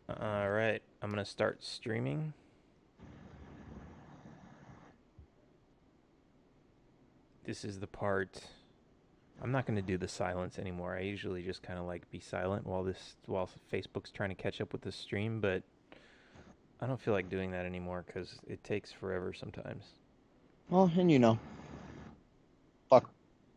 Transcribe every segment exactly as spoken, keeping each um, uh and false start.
All right, I'm gonna start streaming. This is the part. I'm not gonna do the silence anymore. I usually just kind of like be silent while this while Facebook's trying to catch up with the stream, but I don't feel like doing that anymore because it takes forever sometimes. Well, and you know, fuck.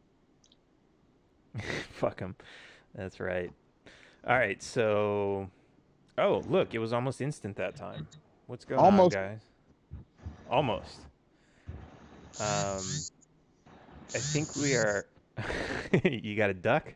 Fuck them. That's right. All right, so oh look, it was almost instant that time. What's going on, Almost. guys? Almost. Um, I think we are. You got a duck?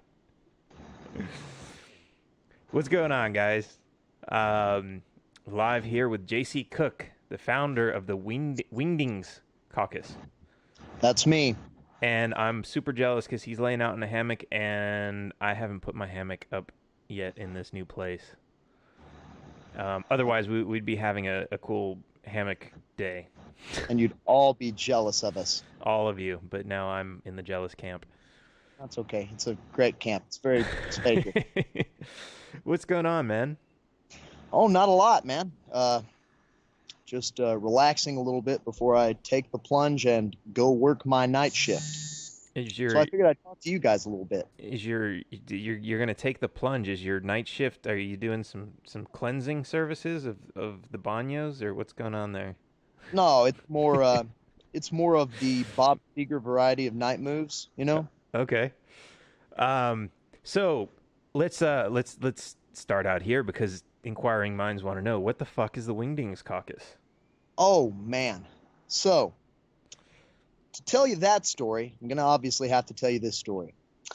What's going on, guys? Um, live here with J C Cook, the founder of the Winged- Wingdings Caucus. That's me. And I'm super jealous because he's laying out in a hammock, and I haven't put my hammock up yet in this new place. Um, otherwise, we, we'd be having a, a cool hammock day, And you'd all be jealous of us. all of you. But now I'm in the jealous camp. That's okay. It's a great camp. It's very spacious. What's going on, man? Oh, not a lot, man. Uh, just uh, relaxing a little bit before I take the plunge and go work my night shift. Is So I your figured I'd talk to you guys a little bit. is your you're you're gonna take the plunge? Is your night shift? Are you doing some some cleansing services of of the baños, or what's going on there? No, it's more. Uh, it's more of the Bob Seger variety of night moves. You know. Okay. Um. So let's uh let's let's start out here because inquiring minds want to know what the fuck is the Wingdings Caucus? Oh man. So to tell you that story, I'm gonna obviously have to tell you this story.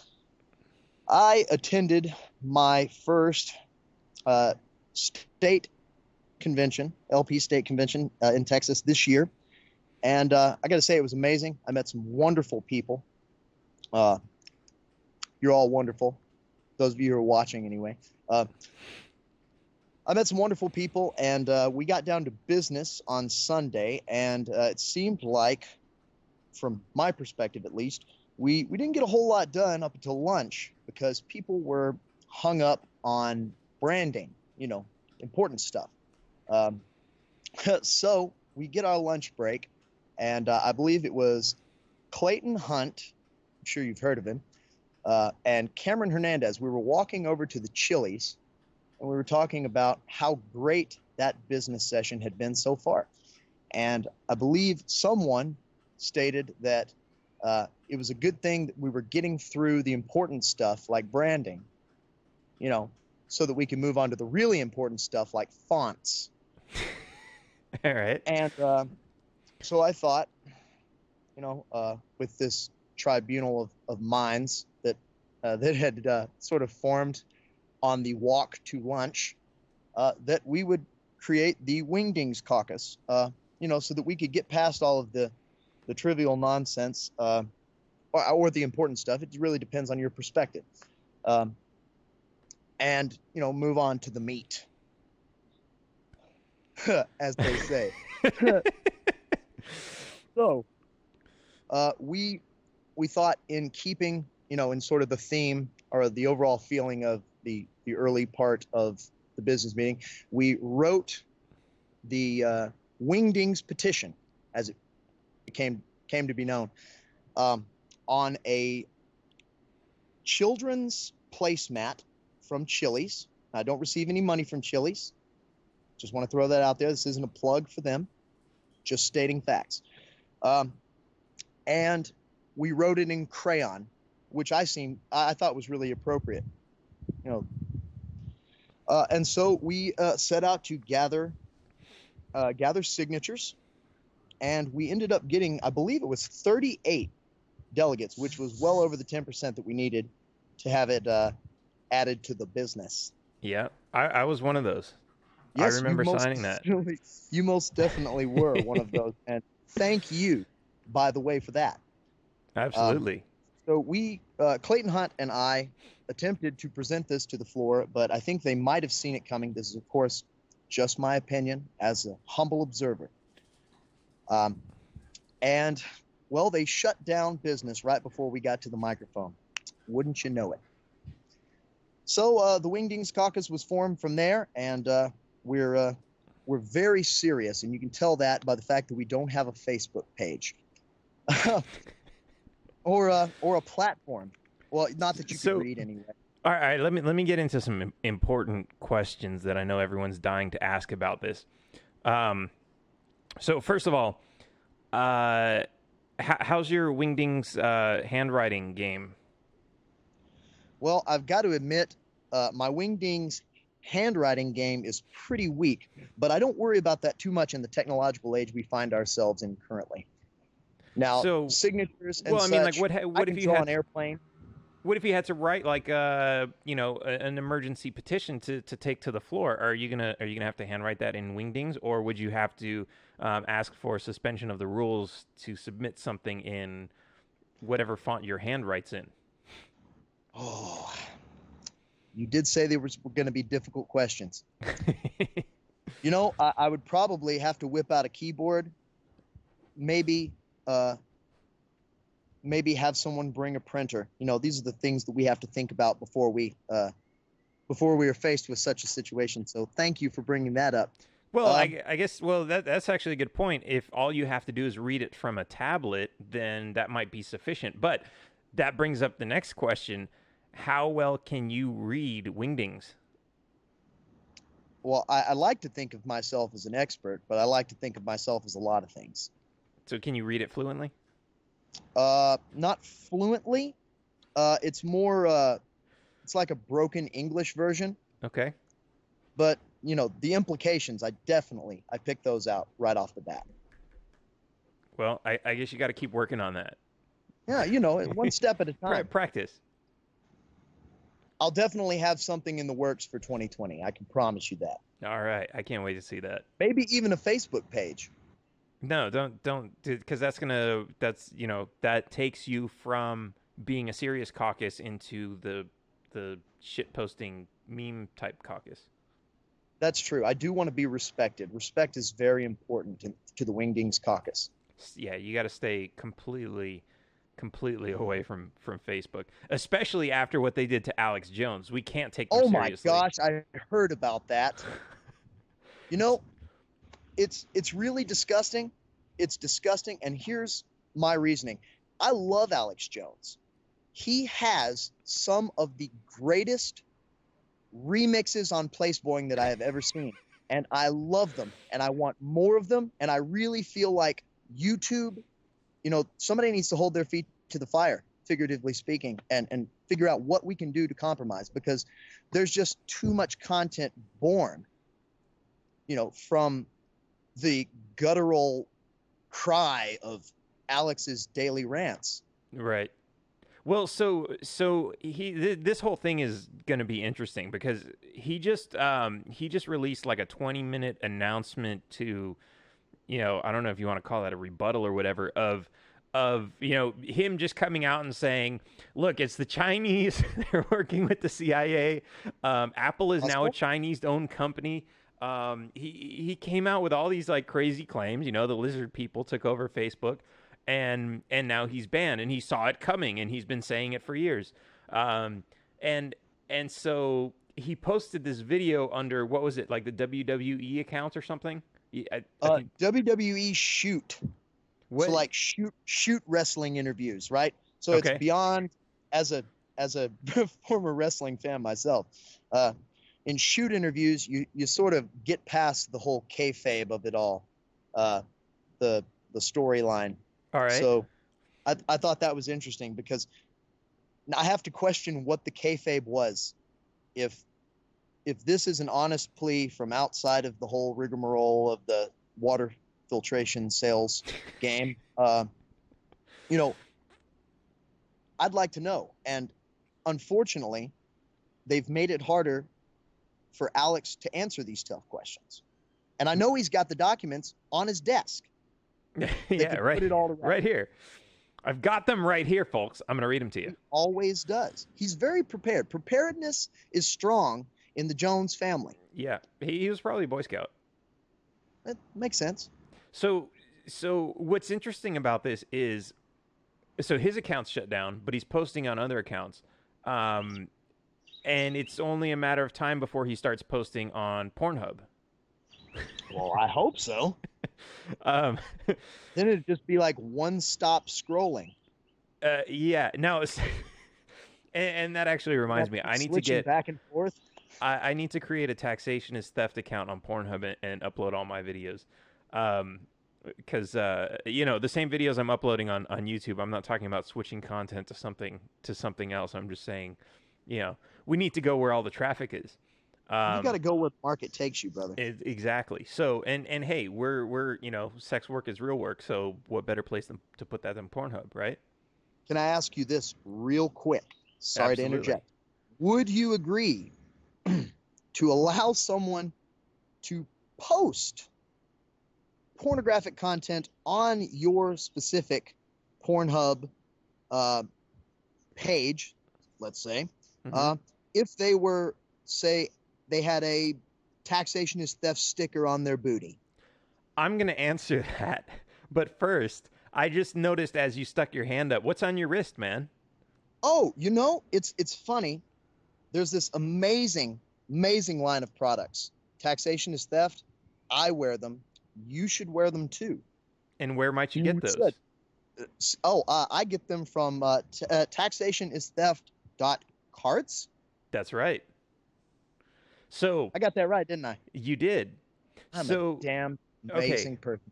I attended my first uh, state convention, L P state convention uh, in Texas this year. And uh, I got to say, it was amazing. I met some wonderful people. Uh, you're all wonderful. Those of you who are watching, anyway. Uh, I met some wonderful people, and uh, we got down to business on Sunday. And uh, it seemed like, from my perspective at least, we, we didn't get a whole lot done up until lunch because people were hung up on branding, you know, important stuff. Um, so we get our lunch break, and uh, I believe it was Clayton Hunt. I'm sure you've heard of him. Uh, and Cameron Hernandez. We were walking over to the Chili's, and we were talking about how great that business session had been so far. And I believe someone stated that uh, it was a good thing that we were getting through the important stuff like branding, you know, so that we can move on to the really important stuff like fonts. All right. And uh, so I thought, you know, uh, with this tribunal of, of minds that uh, that had uh, sort of formed on the walk to lunch, uh, that we would create the Wingdings Caucus, uh, you know, so that we could get past all of the the trivial nonsense uh, or, or the important stuff. It really depends on your perspective, um, and you know, move on to the meat, as they say. So uh, we we thought, in keeping, you know, in sort of the theme or the overall feeling of the the early part of the business meeting, we wrote the uh, Wingdings petition, as it became came to be known, um, on a children's placemat from Chili's. I don't receive any money from Chili's. Just want to throw that out there. This isn't a plug for them. Just stating facts. Um, and we wrote it in crayon, which I seem I thought was really appropriate. You know, uh, and so we uh, set out to gather uh, gather signatures, and we ended up getting, I believe it was thirty-eight delegates, which was well over the ten percent that we needed to have it uh, added to the business. Yeah, I, I was one of those. I Yes, you remember most signing that. definitely, you most definitely were one of those, and thank you, by the way, for that. Um, Absolutely. so we, uh, Clayton Hunt and I, attempted to present this to the floor, but I think they might have seen it coming. This is, of course, just my opinion as a humble observer. Um, and, well, they shut down business right before we got to the microphone. Wouldn't you know it? So uh, the Wingdings Caucus was formed from there, and uh, we're uh, we're very serious, and you can tell that by the fact that we don't have a Facebook page or a, or a platform. Well, not that you So, could read anyway. all right, let me let me get into some im- important questions that I know everyone's dying to ask about this. Um, so first of all, uh, h- how's your Wingdings uh, handwriting game? Well, I've got to admit, uh, my Wingdings handwriting game is pretty weak, but I don't worry about that too much in the technological age we find ourselves in currently. Now, So, signatures and well, I such, mean, like, what ha- I what can if you draw had an airplane. what if you had to write like uh you know a, an emergency petition to, to take to the floor? Are you gonna are you gonna have to handwrite that in Wingdings, or would you have to um, ask for suspension of the rules to submit something in whatever font your hand writes in? Oh, you did say there was going to be difficult questions. You know, I, I would probably have to whip out a keyboard, maybe, uh, maybe have someone bring a printer. You know, these are the things that we have to think about before we, uh, before we are faced with such a situation. So, thank you for bringing that up. Well, Um, I, I guess well that that's actually a good point. If all you have to do is read it from a tablet, then that might be sufficient. But that brings up the next question: how well can you read Wingdings? well, I, I like to think of myself as an expert, but I like to think of myself as a lot of things. So can you read it fluently? Uh, not fluently. Uh, it's more. Uh, it's like a broken English version. Okay. But you know the implications. I definitely I picked those out right off the bat. Well, I, I guess you got to keep working on that. Yeah, you know, one step at a Pra- time. practice. I'll definitely have something in the works for twenty twenty. I can promise you that. All right, I can't wait to see that. Maybe even a Facebook page. No, don't don't because that's gonna that's you know that takes you from being a serious caucus into the the shit posting meme type caucus. That's true. I do want to be respected. Respect is very important to, to the Wingdings caucus. Yeah, you got to stay completely completely away from from Facebook, especially after what they did to Alex Jones. We can't take them Oh my seriously. gosh, I heard about that. You know, it's it's really disgusting. It's disgusting, and here's my reasoning. I love Alex Jones. He has some of the greatest remixes on Placeboing that I have ever seen, and I love them, and I want more of them, and I really feel like YouTube, you know, somebody needs to hold their feet to the fire, figuratively speaking, and and figure out what we can do to compromise, because there's just too much content born, you know, from the guttural cry of Alex's daily rants. Right. Well, so so he th- this whole thing is going to be interesting because he just um he just released like a twenty minute announcement to, you know, I don't know if you want to call that a rebuttal or whatever of of you know him just coming out and saying, look, it's the Chinese, they're working with the C I A. Um, Apple is now a Chinese owned company. Um, he he came out with all these like crazy claims. You know, the lizard people took over Facebook. And and now he's banned, and he saw it coming, and he's been saying it for years. Um, and and so he posted this video under, what was it, like the W W E account or something? I, I Uh, think, W W E shoot. what? So like shoot shoot wrestling interviews, right? So Okay. it's beyond, as a as a former wrestling fan myself. Uh, in shoot interviews, you you sort of get past the whole kayfabe of it all, uh, the the storyline. All right. So I, I thought that was interesting because I have to question what the kayfabe was. If if this is an honest plea from outside of the whole rigmarole of the water filtration sales game, uh, you know, I'd like to know. And unfortunately, they've made it harder for Alex to answer these tough questions. And I know he's got the documents on his desk. Yeah, right. Put it all right here. I've got them right here, folks. I'm going to read them to you. He always does. He's very prepared. Preparedness is strong in the Jones family. Yeah, he, he was probably a Boy Scout. That makes sense. So, so what's interesting about this is, so his account's shut down, but he's posting on other accounts, um, and it's only a matter of time before he starts posting on Pornhub. Well, I hope so. um, Then it'd just be like one-stop scrolling. uh, yeah, no, it's, and, and that actually reminds me, I need to Switching get back and forth. I, I need to create a taxation is theft account on Pornhub and, and upload all my videos. Um, because uh, you know, the same videos I'm uploading on, on YouTube, I'm not talking about switching content to something to something else. I'm just saying, you know, we need to go where all the traffic is. Um, You got to go where the market takes you, brother. it, exactly. So and and hey, we're we're you know, sex work is real work. So what better place than to put that than Pornhub, right? Can I ask you this real quick? Sorry Absolutely. to interject. Would you agree to allow someone to post pornographic content on your specific Pornhub uh, page, let's say, Mhm. uh, if they were, say, they had a taxation is theft sticker on their booty? I'm gonna answer that, but first, I just noticed as you stuck your hand up, what's on your wrist, man? Oh, you know, it's it's funny. There's this amazing, amazing line of products. Taxation is theft. I wear them. You should wear them too. And where might you You get those? should. S- Oh, uh, I get them from uh, t- uh, taxation is theft dot carts. That's right. So I got that right, didn't I? you did. I'm so a damn okay. amazing person.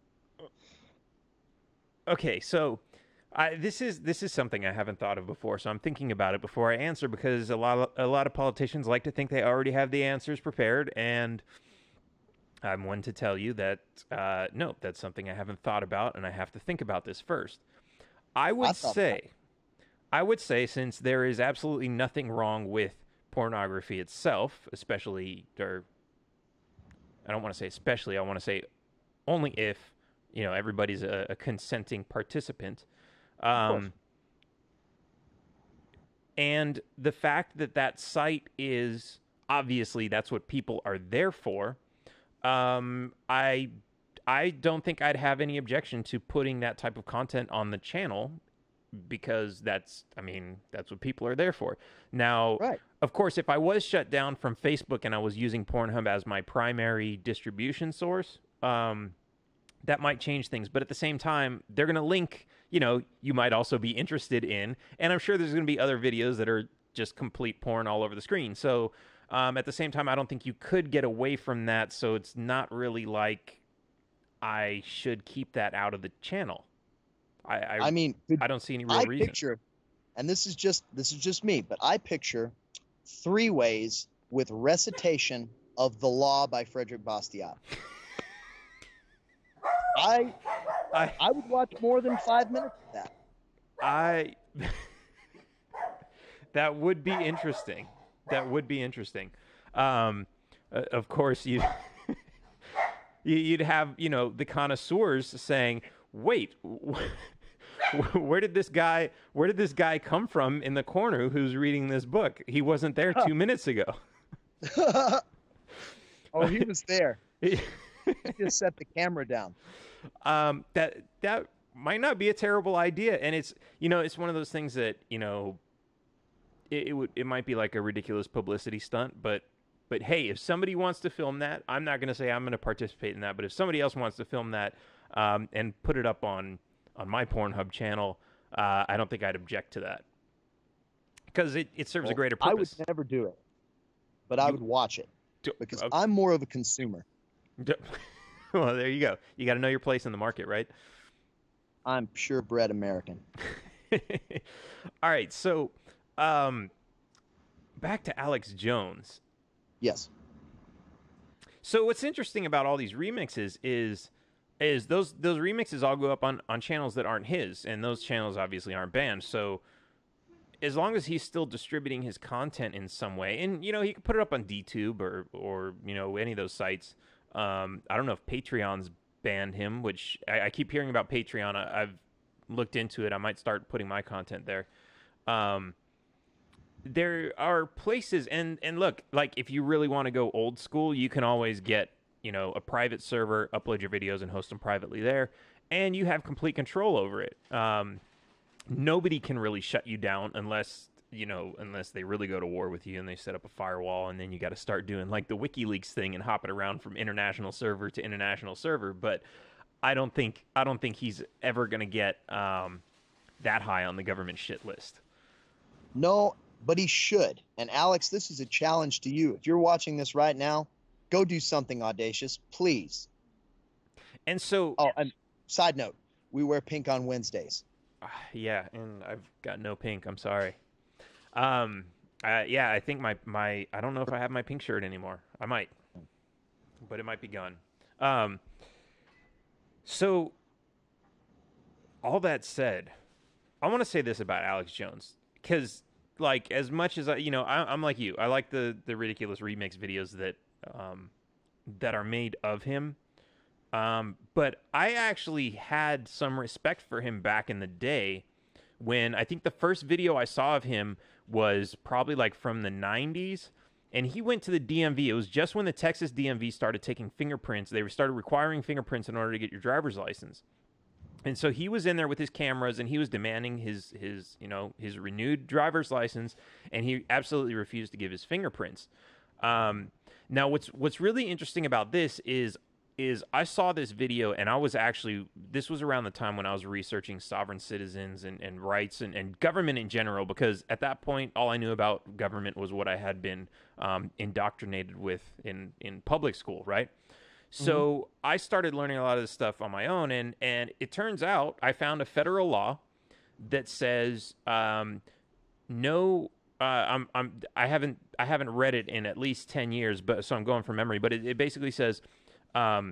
Okay, so I, this is this is something I haven't thought of before, so I'm thinking about it before I answer because a lot of, a lot of politicians like to think they already have the answers prepared, and I'm one to tell you that uh, no, that's something I haven't thought about, and I have to think about this first. I would I thought about say, I would say, since there is absolutely nothing wrong with pornography itself, especially, or I don't want to say especially, I want to say only if, you know, everybody's a, a consenting participant. Um, and the fact that that site is obviously that's what people are there for. Um, I I don't think I'd have any objection to putting that type of content on the channel because that's I mean that's what people are there for. Now, Right. of course, if I was shut down from Facebook and I was using Pornhub as my primary distribution source, um, that might change things. But at the same time, they're going to link, you know, you might also be interested in, and I'm sure there's going to be other videos that are just complete porn all over the screen. So um, at the same time, I don't think you could get away from that. So it's not really like I should keep that out of the channel. I I, I mean, could I don't see any real I reason. picture, and this is just this is just me, but I picture three ways with recitation of the law by Frederick Bastiat. I I I would watch more than five minutes of that. I that would be interesting. That would be interesting. Um, uh, of course, you you'd have you know the connoisseurs saying, "Wait, where did this guy? Where did this guy come from in the corner who's reading this book? He wasn't there two minutes ago." Oh, he was there. He just set the camera down. um, that that might not be a terrible idea, and it's you know it's one of those things that you know it, it would it might be like a ridiculous publicity stunt, but but hey, if somebody wants to film that, I'm not going to say I'm going to participate in that, but if somebody else wants to film that um, and put it up on on my Pornhub channel, uh, I don't think I'd object to that because it, it serves Well, a greater I would purpose. never do it, but I You- would watch it Do- because uh, I'm more of a consumer. well, there you go. You got to know your place in the market, right? I'm purebred American. All right, so um, back to Alex Jones. Yes. So what's interesting about all these remixes is is those those remixes all go up on, on channels that aren't his, and those channels obviously aren't banned. So as long as he's still distributing his content in some way, and you know he can put it up on DTube or or you know any of those sites. Um, I don't know if Patreon's banned him, which I, I keep hearing about Patreon. I, I've looked into it. I might start putting my content there. Um, there are places, and and look, like if you really want to go old school, you can always get you know a private server, upload your videos, and host them privately there, and you have complete control over it. Um, nobody can really shut you down unless you know, unless they really go to war with you and they set up a firewall, and then you got to start doing like the WikiLeaks thing and hopping around from international server to international server. But I don't think I don't think he's ever going to get um, that high on the government shit list. No, but he should. And Alex, this is a challenge to you. If you're watching this right now, go do something audacious, please. And so, oh, and side note, we wear pink on Wednesdays. Uh, yeah, and I've got no pink. I'm sorry. Um, uh, yeah, I think my, my, I don't know if I have my pink shirt anymore. I might, but it might be gone. Um, so all that said, I want to say this about Alex Jones, because like, as much as I, you know, I, I'm like you, I like the, the ridiculous remix videos that, um, that are made of him. Um, but I actually had some respect for him back in the day when I think the first video I saw of him was probably like from the nineties, and he went to the D M V. It was just when the Texas D M V started taking fingerprints. They started requiring fingerprints in order to get your driver's license. And so he was in there with his cameras, and he was demanding his, his, you know, his renewed driver's license, and he absolutely refused to give his fingerprints. Um, now what's, what's really interesting about this is is I saw this video, and I was actually, this was around the time when I was researching sovereign citizens and, and rights and, and government in general, because at that point, all I knew about government was what I had been um, indoctrinated with in, in public school, right? So mm-hmm. I started learning a lot of this stuff on my own, and, and it turns out I found a federal law that says um, no, uh, I'm, I'm, I haven't, I haven't read it in at least ten years, but so I'm going from memory, but it, it basically says, Um,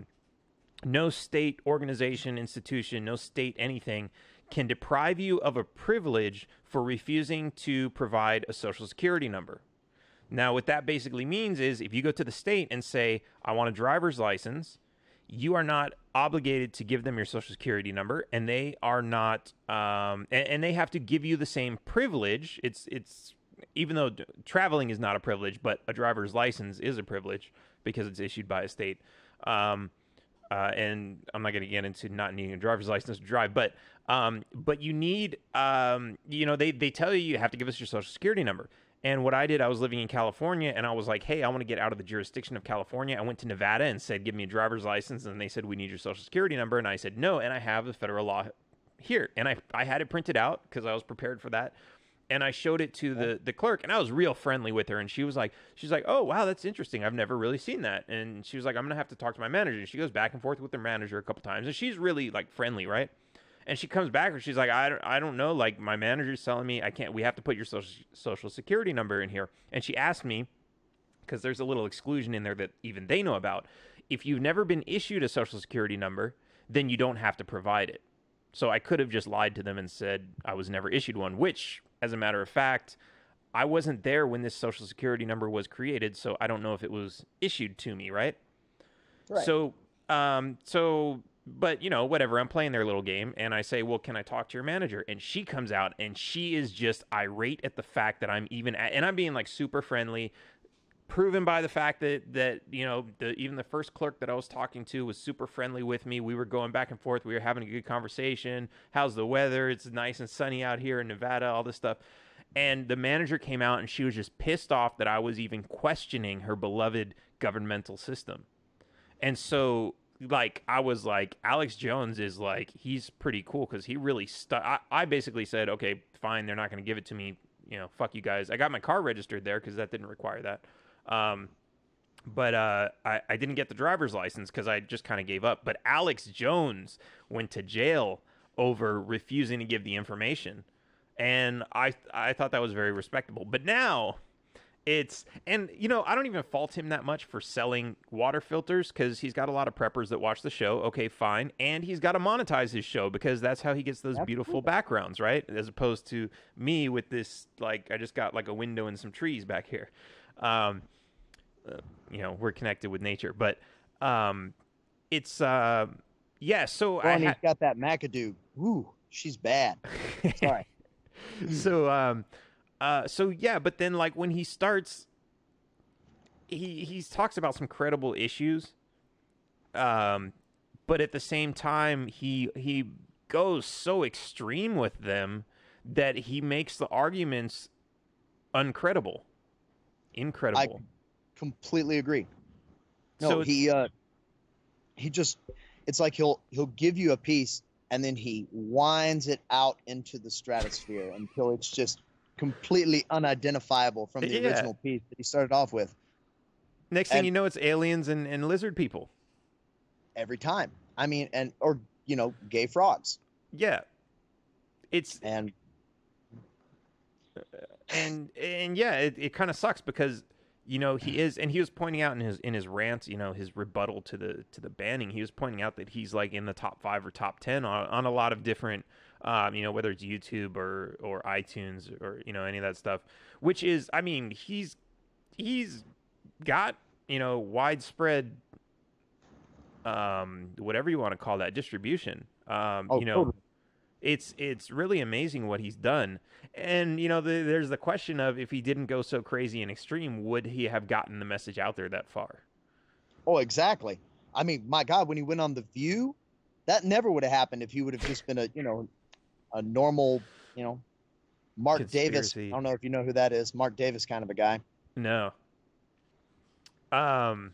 no state organization, institution, no state anything can deprive you of a privilege for refusing to provide a social security number. Now, what that basically means is if you go to the state and say, I want a driver's license, you are not obligated to give them your social security number, and they are not, um, and, and they have to give you the same privilege. It's, it's, even though traveling is not a privilege, but a driver's license is a privilege because it's issued by a state. Um, uh, and I'm not going to get into not needing a driver's license to drive, but, um, but you need, um, you know, they, they tell you you have to give us your social security number. And what I did, I was living in California, and I was like, hey, I want to get out of the jurisdiction of California. I went to Nevada and said, give me a driver's license. And they said, we need your social security number. And I said, no. And I have the federal law here. And I, I had it printed out because I was prepared for that. And I showed it to the, the clerk, and I was real friendly with her. And she was like, she's like, oh, wow, that's interesting. I've never really seen that. And she was like, I'm going to have to talk to my manager. And she goes back and forth with her manager a couple times. And she's really like friendly, right? And she comes back and she's like, I don't, I don't know. Like, my manager's telling me I can't, we have to put your social, social security number in here. And she asked me, because there's a little exclusion in there that even they know about. If you've never been issued a social security number, then you don't have to provide it. So I could have just lied to them and said I was never issued one, which, as a matter of fact, I wasn't there when this social security number was created, so I don't know if it was issued to me, right? Right. So, um, so, but, you know, whatever, I'm playing their little game, and I say, well, can I talk to your manager? And she comes out, and she is just irate at the fact that I'm even, at, and I'm being, like, super friendly, proven by the fact that, that you know, the, even the first clerk that I was talking to was super friendly with me. We were going back and forth. We were having a good conversation. How's the weather? It's nice and sunny out here in Nevada, all this stuff. And the manager came out, and she was just pissed off that I was even questioning her beloved governmental system. And so, like, I was like, Alex Jones is like, he's pretty cool because he really stuck. I, I basically said, okay, fine, they're not going to give it to me. You know, fuck you guys. I got my car registered there because that didn't require that. Um, but, uh, I, I didn't get the driver's license because I just kind of gave up. But Alex Jones went to jail over refusing to give the information. And I, I thought that was very respectable. But now it's, and you know, I don't even fault him that much for selling water filters because he's got a lot of preppers that watch the show. Okay, fine. And he's got to monetize his show because that's how he gets those Absolutely. Beautiful backgrounds, right? As opposed to me with this, like, I just got like a window and some trees back here. Um, Uh, you know, we're connected with nature, but um, it's uh, yeah. So well, I and ha- he's got that McAdoo. Ooh, she's bad. Sorry. so um, uh, so yeah, but then like when he starts, he he talks about some credible issues, um, but at the same time he he goes so extreme with them that he makes the arguments uncredible, incredible. I completely agree. No, So he it's uh, he just it's like he'll he'll give you a piece and then he winds it out into the stratosphere until it's just completely unidentifiable from the yeah. original piece that he started off with. Next thing And you know, it's aliens and, and lizard people. every time, I mean, and or you know, gay frogs. Yeah, it's And and and yeah, it, it kind of sucks because you know he is, and he was pointing out in his in his rants, you know, his rebuttal to the to the banning. He was pointing out that he's like in the top five or top ten on, on a lot of different, um, you know, whether it's YouTube or or iTunes or you know any of that stuff. Which is, I mean, he's he's got you know widespread, um, whatever you want to call that, distribution. Um, oh, you know, totally. it's it's really amazing what he's done. And you know, the, there's the question of if he didn't go so crazy and extreme, would he have gotten the message out there that far? Oh, exactly. I mean, my God, when he went on The View, that never would have happened if he would have just been a, you know, a normal, you know, Mark Davis. I Conspiracy. don't know if you know who that is. Mark Davis kind of a guy. No. Um,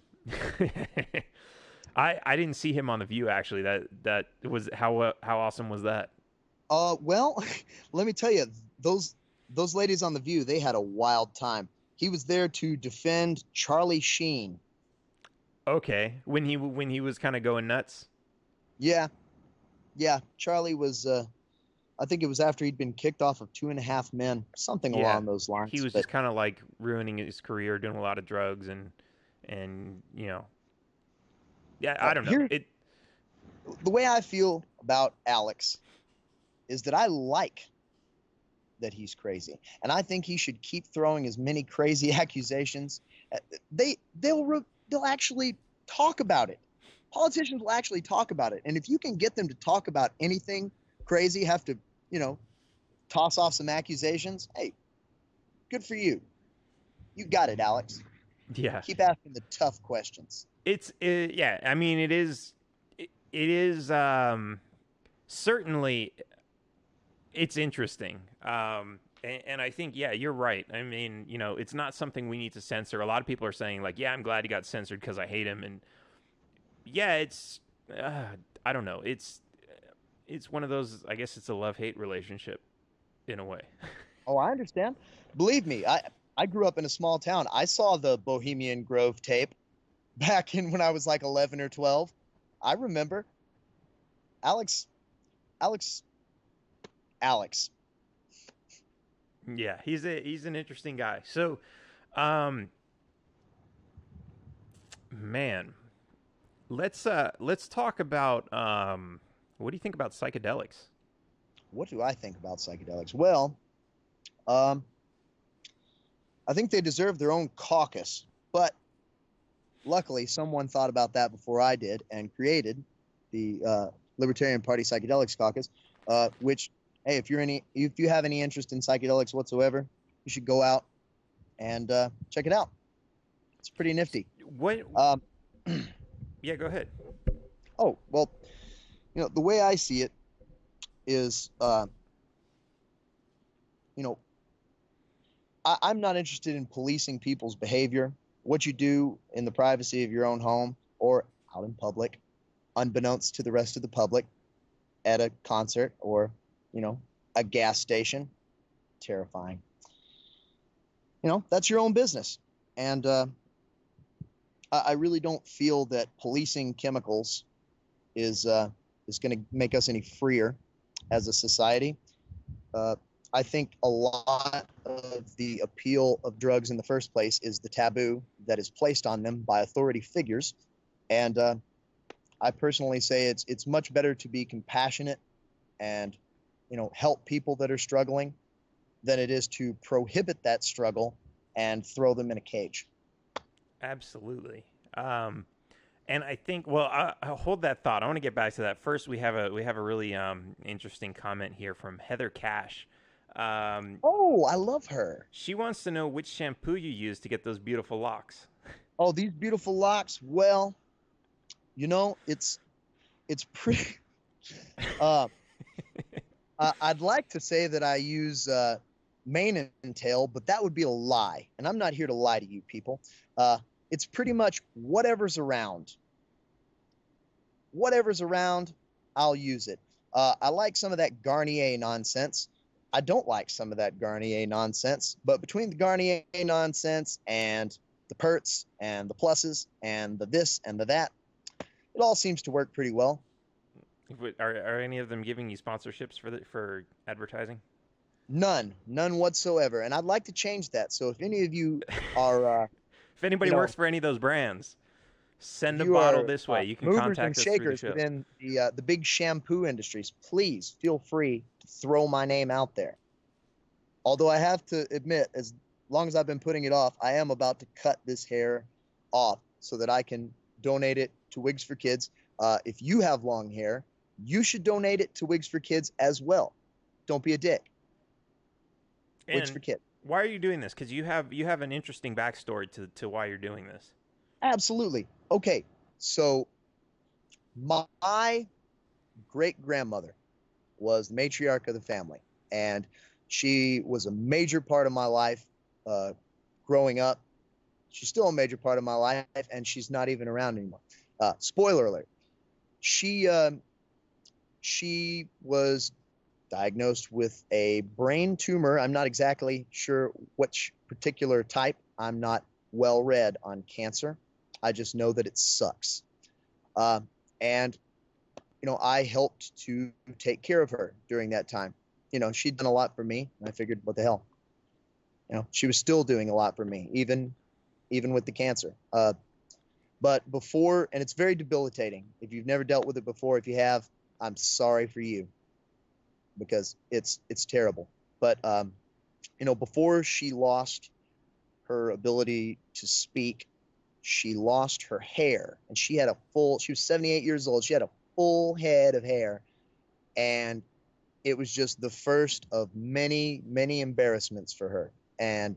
I I didn't see him on The View actually. That that was how uh, how awesome was that? Uh, well, let me tell you, those those ladies on The View, they had a wild time. He was there to defend Charlie Sheen. Okay, when he when he was kind of going nuts. Yeah, yeah. Charlie was. Uh, I think it was after he'd been kicked off of Two and a Half Men, something Yeah, along those lines. he was But just kind of like ruining his career, doing a lot of drugs and and you know, yeah, uh, I don't know. here, It the way I feel about Alex is that I like that he's crazy, and I think he should keep throwing as many crazy accusations. Uh, They they'll re- they'll actually talk about it. Politicians will actually talk about it, and if you can get them to talk about anything crazy, have to you know toss off some accusations. Hey, good for you. You got it, Alex. yeah. Keep asking the tough questions. It's it, yeah. I mean, it is it, it is um certainly it's interesting. Um and, and I think yeah, you're right. I mean, you know, it's not something we need to censor. A lot of people are saying like, yeah, I'm glad he got censored because I hate him, and yeah, it's uh, I don't know. It's it's one of those. I guess it's a love hate relationship in a way. Oh, I understand. Believe me, I I grew up in a small town. I saw the Bohemian Grove tape back in when I was like eleven or twelve. I remember Alex, Alex, Alex. Yeah, he's a he's an interesting guy. So, um, man, let's uh let's talk about um what do you think about psychedelics? What do I think about psychedelics? Well, um, I think they deserve their own caucus, but luckily someone thought about that before I did and created the uh, Libertarian Party Psychedelics Caucus, uh, which, hey, if you're any, if you have any interest in psychedelics whatsoever, you should go out and uh, check it out. It's pretty nifty. What? Um, Yeah, go ahead. oh, well, you know, the way I see it is, uh, you know, I, I'm not interested in policing people's behavior. What you do in the privacy of your own home or out in public, unbeknownst to the rest of the public, at a concert or, you know, a gas station, terrifying. You know, that's your own business. And uh, I, I really don't feel that policing chemicals is uh, is going to make us any freer as a society. Uh, I think a lot of the appeal of drugs in the first place is the taboo that is placed on them by authority figures. And uh, I personally say it's it's much better to be compassionate and, you know, help people that are struggling than it is to prohibit that struggle and throw them in a cage. Absolutely. Um, and I think, well, I, I'll hold that thought. I want to get back to that. First, we have a we have a really um, interesting comment here from Heather Cash. Um, Oh, I love her. she wants to know which shampoo you use to get those beautiful locks. Oh, these beautiful locks. Well, you know, it's it's pretty. Uh, I, I'd like to say that I use uh, mane and tail, but that would be a lie. And I'm not here to lie to you people. Uh, it's pretty much whatever's around. Whatever's around, I'll use it. Uh, I like some of that Garnier nonsense. I don't like some of that Garnier nonsense. But between the Garnier nonsense and the perts and the pluses and the this and the that, it all seems to work pretty well. Are are any of them giving you sponsorships for the, for advertising? None, none whatsoever. And I'd like to change that. So if any of you are, uh, if anybody you know, works for any of those brands, send a you bottle are, this way. uh, You can movers contact and us through the shakers show. within the uh, the big shampoo industries, please feel free to throw my name out there. Although I have to admit, as long as I've been putting it off, I am about to cut this hair off so that I can donate it to Wigs for Kids. Uh, if you have long hair, you should donate it to Wigs for Kids as well. Don't be a dick. And Wigs for Kids. Why are you doing this? Because you have you have an interesting backstory to, to why you're doing this. Absolutely. Okay, so my great-grandmother was the matriarch of the family, and she was a major part of my life uh, growing up. She's still a major part of my life, and she's not even around anymore. Uh, spoiler alert. She, uh, she was diagnosed with a brain tumor. I'm not exactly sure which particular type. I'm not well read on cancer. I just know that it sucks. Uh, and, you know, I helped to take care of her during that time. You know, she'd done a lot for me, and I figured, what the hell? You know, she was still doing a lot for me, even even with the cancer. Uh, but before, and it's very debilitating. If you've never dealt with it before, if you have, I'm sorry for you, because it's it's terrible. But, um, you know, before she lost her ability to speak, she lost her hair, and she had a full, she was seventy-eight years old. She had a full head of hair, and it was just the first of many, many embarrassments for her. And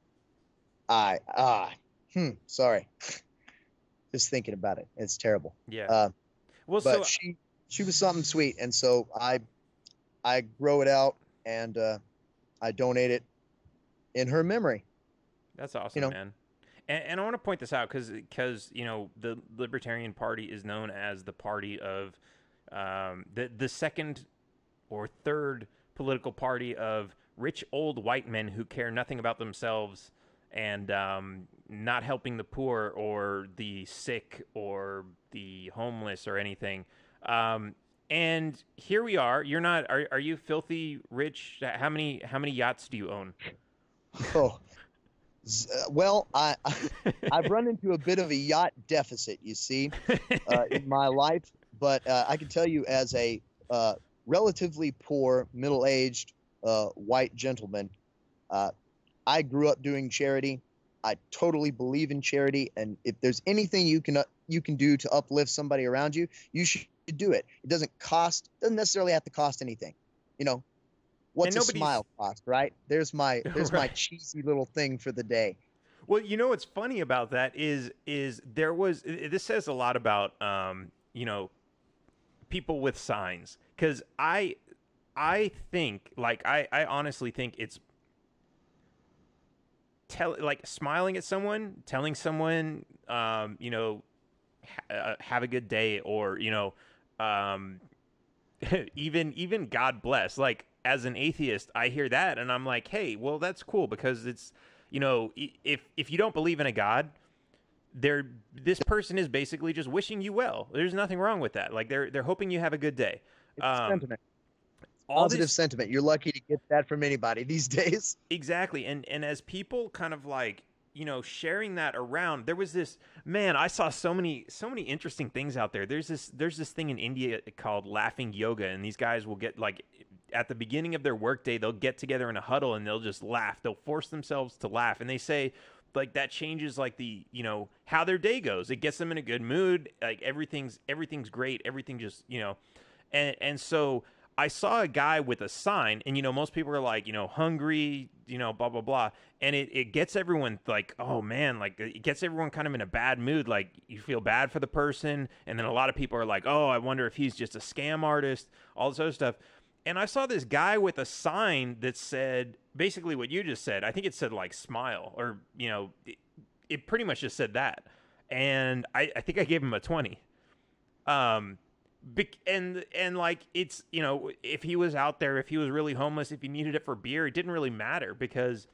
I, ah, hmm, sorry. Just thinking about it. It's terrible. Yeah. Uh, well, but so she, she was something sweet. And so I, I grow it out, and uh, I donate it in her memory. That's awesome, you know? man. And, and I want to point this out because, because you know, the Libertarian Party is known as the party of um, the the second or third political party of rich old white men who care nothing about themselves and um, not helping the poor or the sick or the homeless or anything. Um, and here we are. You're not. Are are you filthy rich? How many how many yachts do you own? Oh. Well, I, I've run into a bit of a yacht deficit, you see, uh, in my life. But uh, I can tell you, as a uh, relatively poor, middle-aged uh, white gentleman, uh, I grew up doing charity. I totally believe in charity, and if there's anything you can uh, you can do to uplift somebody around you, you should do it. It doesn't cost, doesn't necessarily have to cost anything, you know. What's a smile cost, right? There's my there's right. my cheesy little thing for the day. Well, you know what's funny about that is is there was this says a lot about um, you know, people with signs, because I I think like I I honestly think it's tell like smiling at someone, telling someone um, you know, ha- have a good day, or you know, um, even even God bless, like. As an atheist, I hear that and I'm like, hey, well, that's cool, because it's, you know, if if you don't believe in a God, they're this person is basically just wishing you well. There's nothing wrong with that. Like they're they're hoping you have a good day. It's um, sentiment. All Positive this, sentiment. You're lucky to get that from anybody these days. Exactly. And and as people kind of like, you know, sharing that around, there was this, man, I saw so many so many interesting things out there. There's this there's this thing in India called laughing yoga, and these guys will get like at the beginning of their workday, they'll get together in a huddle and they'll just laugh. They'll force themselves to laugh. And they say like that changes like the, you know, how their day goes. It gets them in a good mood. Like everything's, everything's great. Everything just, you know, and, and so I saw a guy with a sign, and, you know, most people are like, you know, hungry, you know, blah, blah, blah. And it, it gets everyone like, oh man, like it gets everyone kind of in a bad mood. Like you feel bad for the person. And then a lot of people are like, oh, I wonder if he's just a scam artist, all this other stuff. and I saw this guy with a sign that said basically what you just said. I think it said like smile, or, you know, it, it pretty much just said that. And I, I think I gave him a twenty. Um, and, and like, it's, you know, if he was out there, if he was really homeless, if he needed it for beer, it didn't really matter, because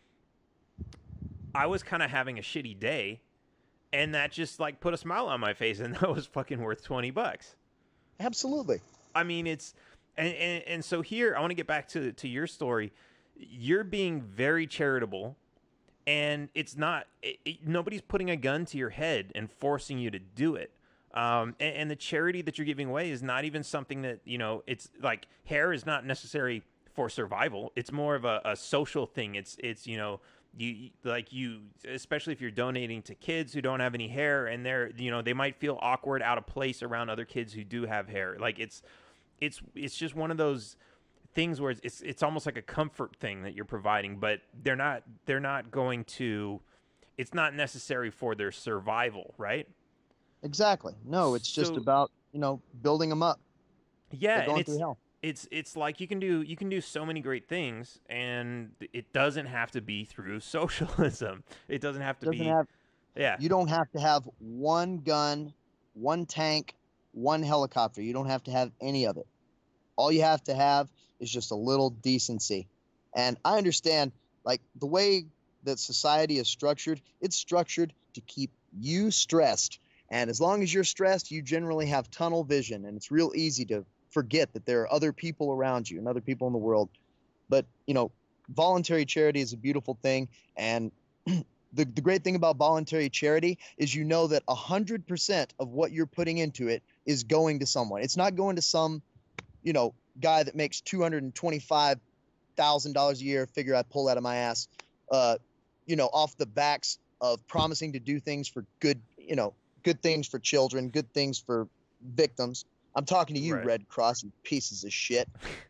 I was kind of having a shitty day, and that just like put a smile on my face, and that was fucking worth twenty bucks. Absolutely. I mean, it's, and, and, and so here, I want to get back to, to your story. You're being very charitable, and it's not, it, it, nobody's putting a gun to your head and forcing you to do it. Um, and, and the charity that you're giving away is not even something that, you know, it's like hair is not necessary for survival. It's more of a, a social thing. It's, it's, you know, you like you, especially if you're donating to kids who don't have any hair, and they're, you know, they might feel awkward, out of place around other kids who do have hair. Like it's, it's, it's just one of those things where it's, it's, it's almost like a comfort thing that you're providing, but they're not, they're not going to, it's not necessary for their survival, right? Exactly. No, it's just So- about, you know, building them up. Yeah, They're and going it's through hell. it's it's like you can do you can do so many great things, and it doesn't have to be through socialism. It doesn't have to Doesn't be have yeah. You don't have to have one gun, one tank, one helicopter. You don't have to have any of it. All you have to have is just a little decency. And I understand, like, the way that society is structured, it's structured to keep you stressed. And as long as you're stressed, you generally have tunnel vision, and it's real easy to forget that there are other people around you and other people in the world. But, you know, voluntary charity is a beautiful thing. And the, the great thing about voluntary charity is, you know, that one hundred percent of what you're putting into it is going to someone. It's not going to some, you know, guy that makes two hundred twenty-five thousand dollars a year, figure I pull out of my ass, uh, you know, off the backs of promising to do things for good, you know, good things for children, good things for victims. I'm talking to you, Right. Red Cross, you pieces of shit.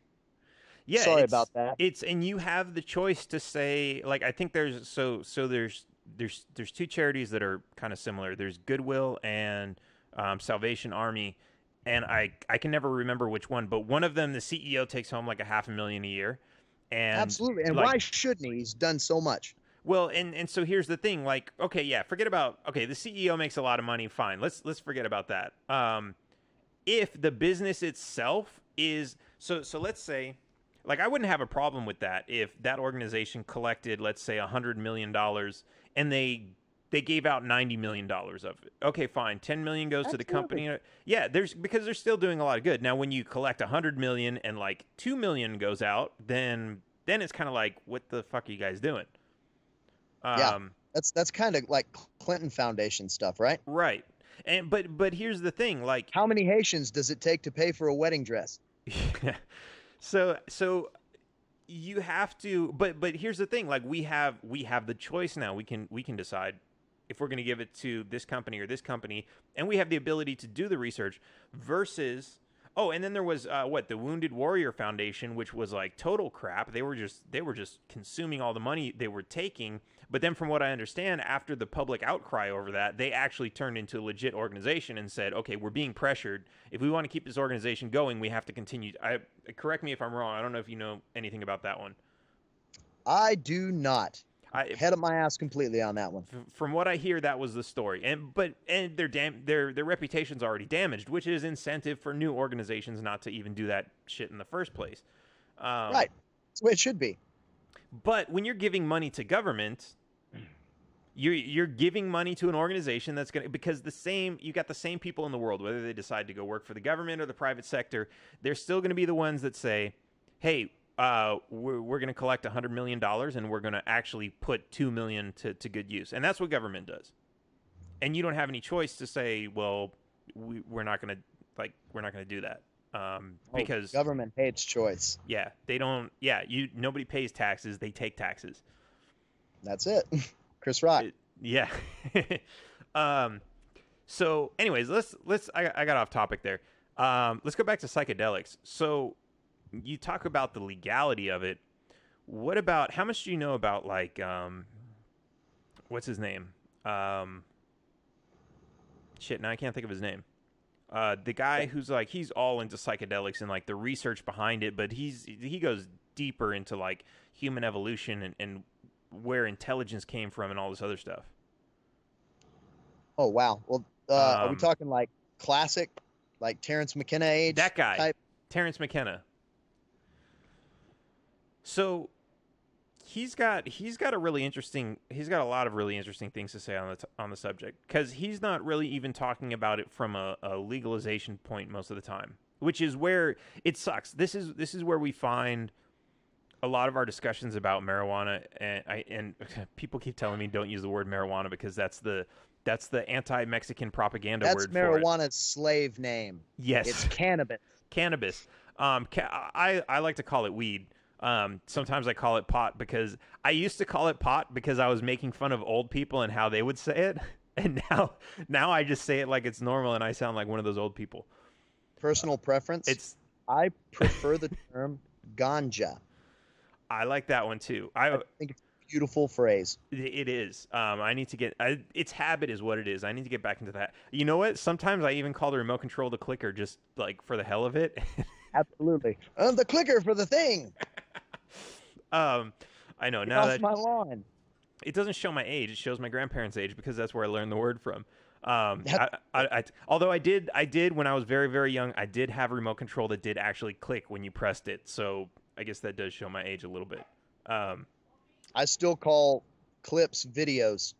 Yeah, Sorry it's- about that. It's and you have the choice to say, like, I think there's so so there's there's there's two charities that are kind of similar. There's Goodwill and um, Salvation Army, and I I can never remember which one, but one of them, the C E O takes home like a half a million a year. And Absolutely. And like- why shouldn't he? He's done so much. Well, and, and so here's the thing, like, okay, yeah, forget about, okay, the C E O makes a lot of money, fine. Let's let's forget about that. Um, if the business itself is, so so let's say, like, I wouldn't have a problem with that if that organization collected, let's say, one hundred million dollars, and they they gave out ninety million dollars of it. Okay, fine, ten million dollars goes to the Absolutely. company. Yeah, there's, because they're still doing a lot of good. Now, when you collect one hundred million dollars and like two million dollars goes out, then then it's kind of like, what the fuck are you guys doing? Um, Yeah. That's that's kind of like Clinton Foundation stuff, right? Right. And but but here's the thing, like How many Haitians does it take to pay for a wedding dress? so so you have to but but here's the thing, like we have we have the choice now. We can we can decide if we're going to give it to this company or this company, and we have the ability to do the research versus oh, and then there was uh, what, the Wounded Warrior Foundation, which was like total crap. They were just they were just consuming all the money they were taking. But then, from what I understand, after the public outcry over that, they actually turned into a legit organization and said, "Okay, we're being pressured. If we want to keep this organization going, we have to continue." I correct me if I'm wrong. I don't know if you know anything about that one. I do not. I, Head up my ass completely on that one. f- from what I hear, that was the story. And but and their dam- their their reputation's already damaged, which is incentive for new organizations not to even do that shit in the first place. Um, Right. That's the way it should be. But when you're giving money to government, you're you're giving money to an organization that's going to, because the same, you got the same people in the world, whether they decide to go work for the government or the private sector, they're still going to be the ones that say, hey, uh, we're, we're going to collect one hundred million dollars and we're going to actually put two million dollars to, to good use. And that's what government does. And you don't have any choice to say, well, we, we're not going to, like, we're not going to do that. Um, Oh, because government hates choice. yeah, they don't, yeah, you, nobody pays taxes. They take taxes. That's it. Chris Rock. It- yeah. um, so anyways, let's, let's, I, I got off topic there. Um, let's go back to psychedelics. So you talk about the legality of it. What about, how much do you know about, like, um, what's his name? Um, shit, now I can't think of his name. Uh, the guy who's like he's all into psychedelics and like the research behind it, but he's he goes deeper into like human evolution and, and where intelligence came from and all this other stuff. Oh wow. Well, uh, are we Um, talking like classic, like Terrence McKenna age? that guy, type? Terrence McKenna. So he's got he's got a really interesting he's got a lot of really interesting things to say on the t- on the subject, because he's not really even talking about it from a, a legalization point most of the time, which is where it sucks. This is this is where we find a lot of our discussions about marijuana, and I and people keep telling me don't use the word marijuana because that's the that's the anti-Mexican propaganda That's word for it. marijuana's slave name. Yes, It's cannabis. cannabis. Um, ca- I I like to call it weed. Um, sometimes I call it pot because I used to call it pot because I was making fun of old people and how they would say it, and now now I just say it like it's normal, and I sound like one of those old people. Personal preference. It's I prefer the term ganja. I like that one too. I I think it's a beautiful phrase. It is. Um, I need to get. I, its habit is what it is. I need to get back into that. You know what? Sometimes I even call the remote control the clicker, just like for the hell of it. Absolutely. Uh, the clicker for the thing. um, I know Get now off that my lawn. it doesn't show my age; it shows my grandparents' age because that's where I learned the word from. Um, I, That- I, I, although I did, I did when I was very, very young. I did have a remote control that did actually click when you pressed it. So I guess that does show my age a little bit. Um, I still call clips videos.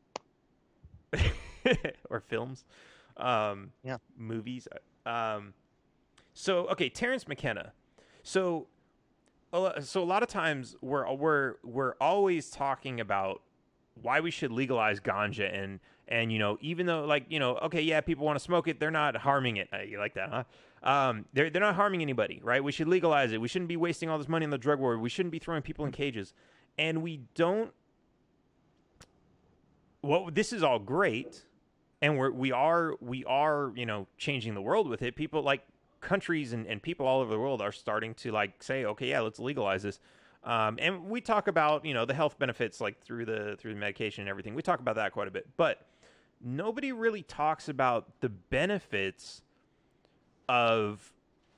or films, um, Yeah. movies. Um, so okay, Terrence McKenna. So, a lo- so a lot of times we're we're we're always talking about why we should legalize ganja, and and you know, even though like you know, okay, yeah, people want to smoke it, they're not harming it. Uh, you like that, huh? Um, they're they're not harming anybody, right? We should legalize it. We shouldn't be wasting all this money on the drug war. We shouldn't be throwing people in cages, and we don't. Well, this is all great, and we're we are we are you know changing the world with it. People like countries and, and people all over the world are starting to like say, okay, yeah, let's legalize this. Um, and we talk about you know the health benefits like through the through the medication and everything. We talk about that quite a bit, but nobody really talks about the benefits of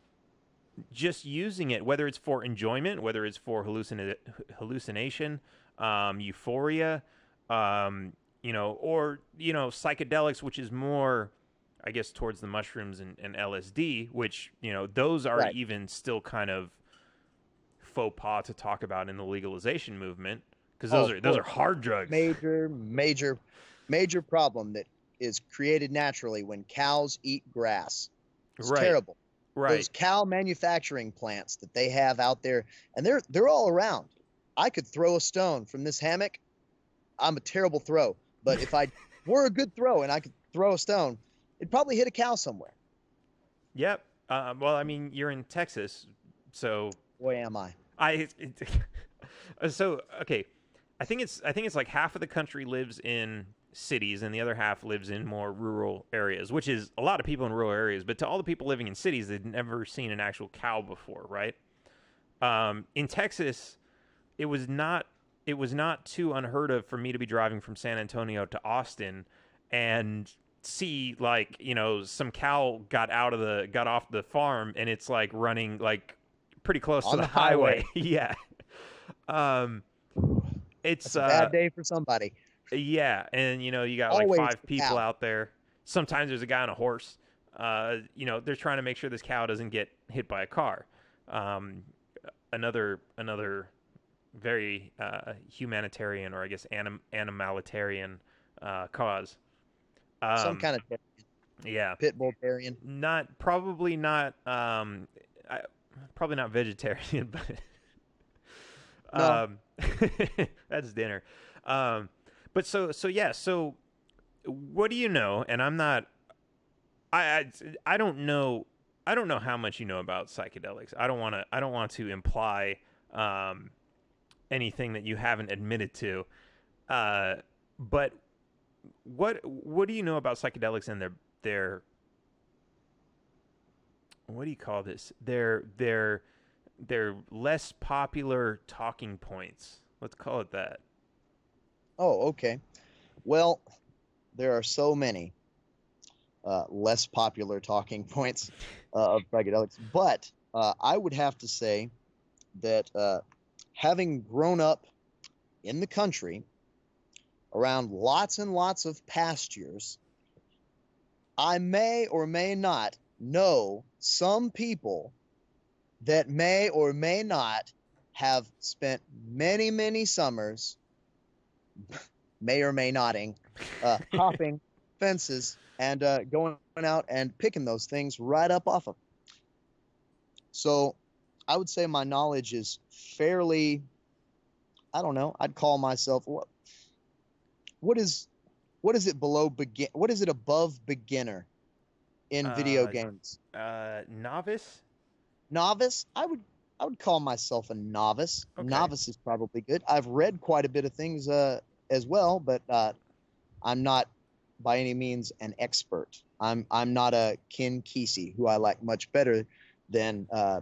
just using it, whether it's for enjoyment, whether it's for hallucina- hallucination, um, euphoria. Um, you know, or, you know, psychedelics, which is more, I guess, towards the mushrooms and, and L S D, which, you know, those are Right. even still kind of faux pas to talk about in the legalization movement, because those Oh, are those are course. hard drugs. Major, major, major problem that is created naturally when cows eat grass. It's Right. terrible. Right. Those cow manufacturing plants that they have out there, and they're they're all around. I could throw a stone from this hammock. I'm a terrible throw, but if I were a good throw and I could throw a stone, it'd probably hit a cow somewhere. Yep. Uh, well, I mean, you're in Texas, so Boy, am I. I. It, so okay, I think it's I think it's like half of the country lives in cities and the other half lives in more rural areas, which is a lot of people in rural areas. But to all the people living in cities, they'd never seen an actual cow before, right? Um, in Texas, it was not it was not too unheard of for me to be driving from San Antonio to Austin and see like you know some cow got out of the got off the farm and it's like running like pretty close On to the, the highway. highway. Yeah. Um, it's It's a uh, bad day for somebody. yeah, and you know you got like Always five the people cow. out there. Sometimes there's a guy on a horse. Uh, you know they're trying to make sure this cow doesn't get hit by a car. Um, another another very uh, humanitarian or I guess anim- animalitarian uh, cause. Um, Some kind of yeah, pit bull terrier. not probably not um, I, probably not vegetarian, but No. um, that's dinner. Um, but so so yeah, so what do you know? And I'm not. I, I I don't know. I don't know how much you know about psychedelics. I don't want to. I don't want to imply um, anything that you haven't admitted to. Uh, but what what do you know about psychedelics and their their what do you call this? Their their their less popular talking points. Let's call it that. Oh, okay. Well, there are so many. uh, less popular talking points uh, of psychedelics. But uh, I would have to say that uh, having grown up in the country around lots and lots of pastures, I may or may not know some people that may or may not have spent many, many summers, may or may notting, uh, hopping fences and uh, going out and picking those things right up off of. So I would say my knowledge is fairly, I don't know, I'd call myself, what, what is, what is it below begin? What is it above beginner in video Uh, games? uh, novice. Novice? I would, I would call myself a novice. Okay. Novice is probably good. I've read quite a bit of things uh, as well, but uh, I'm not by any means an expert. I'm I'm not a Ken Kesey, who I like much better than uh,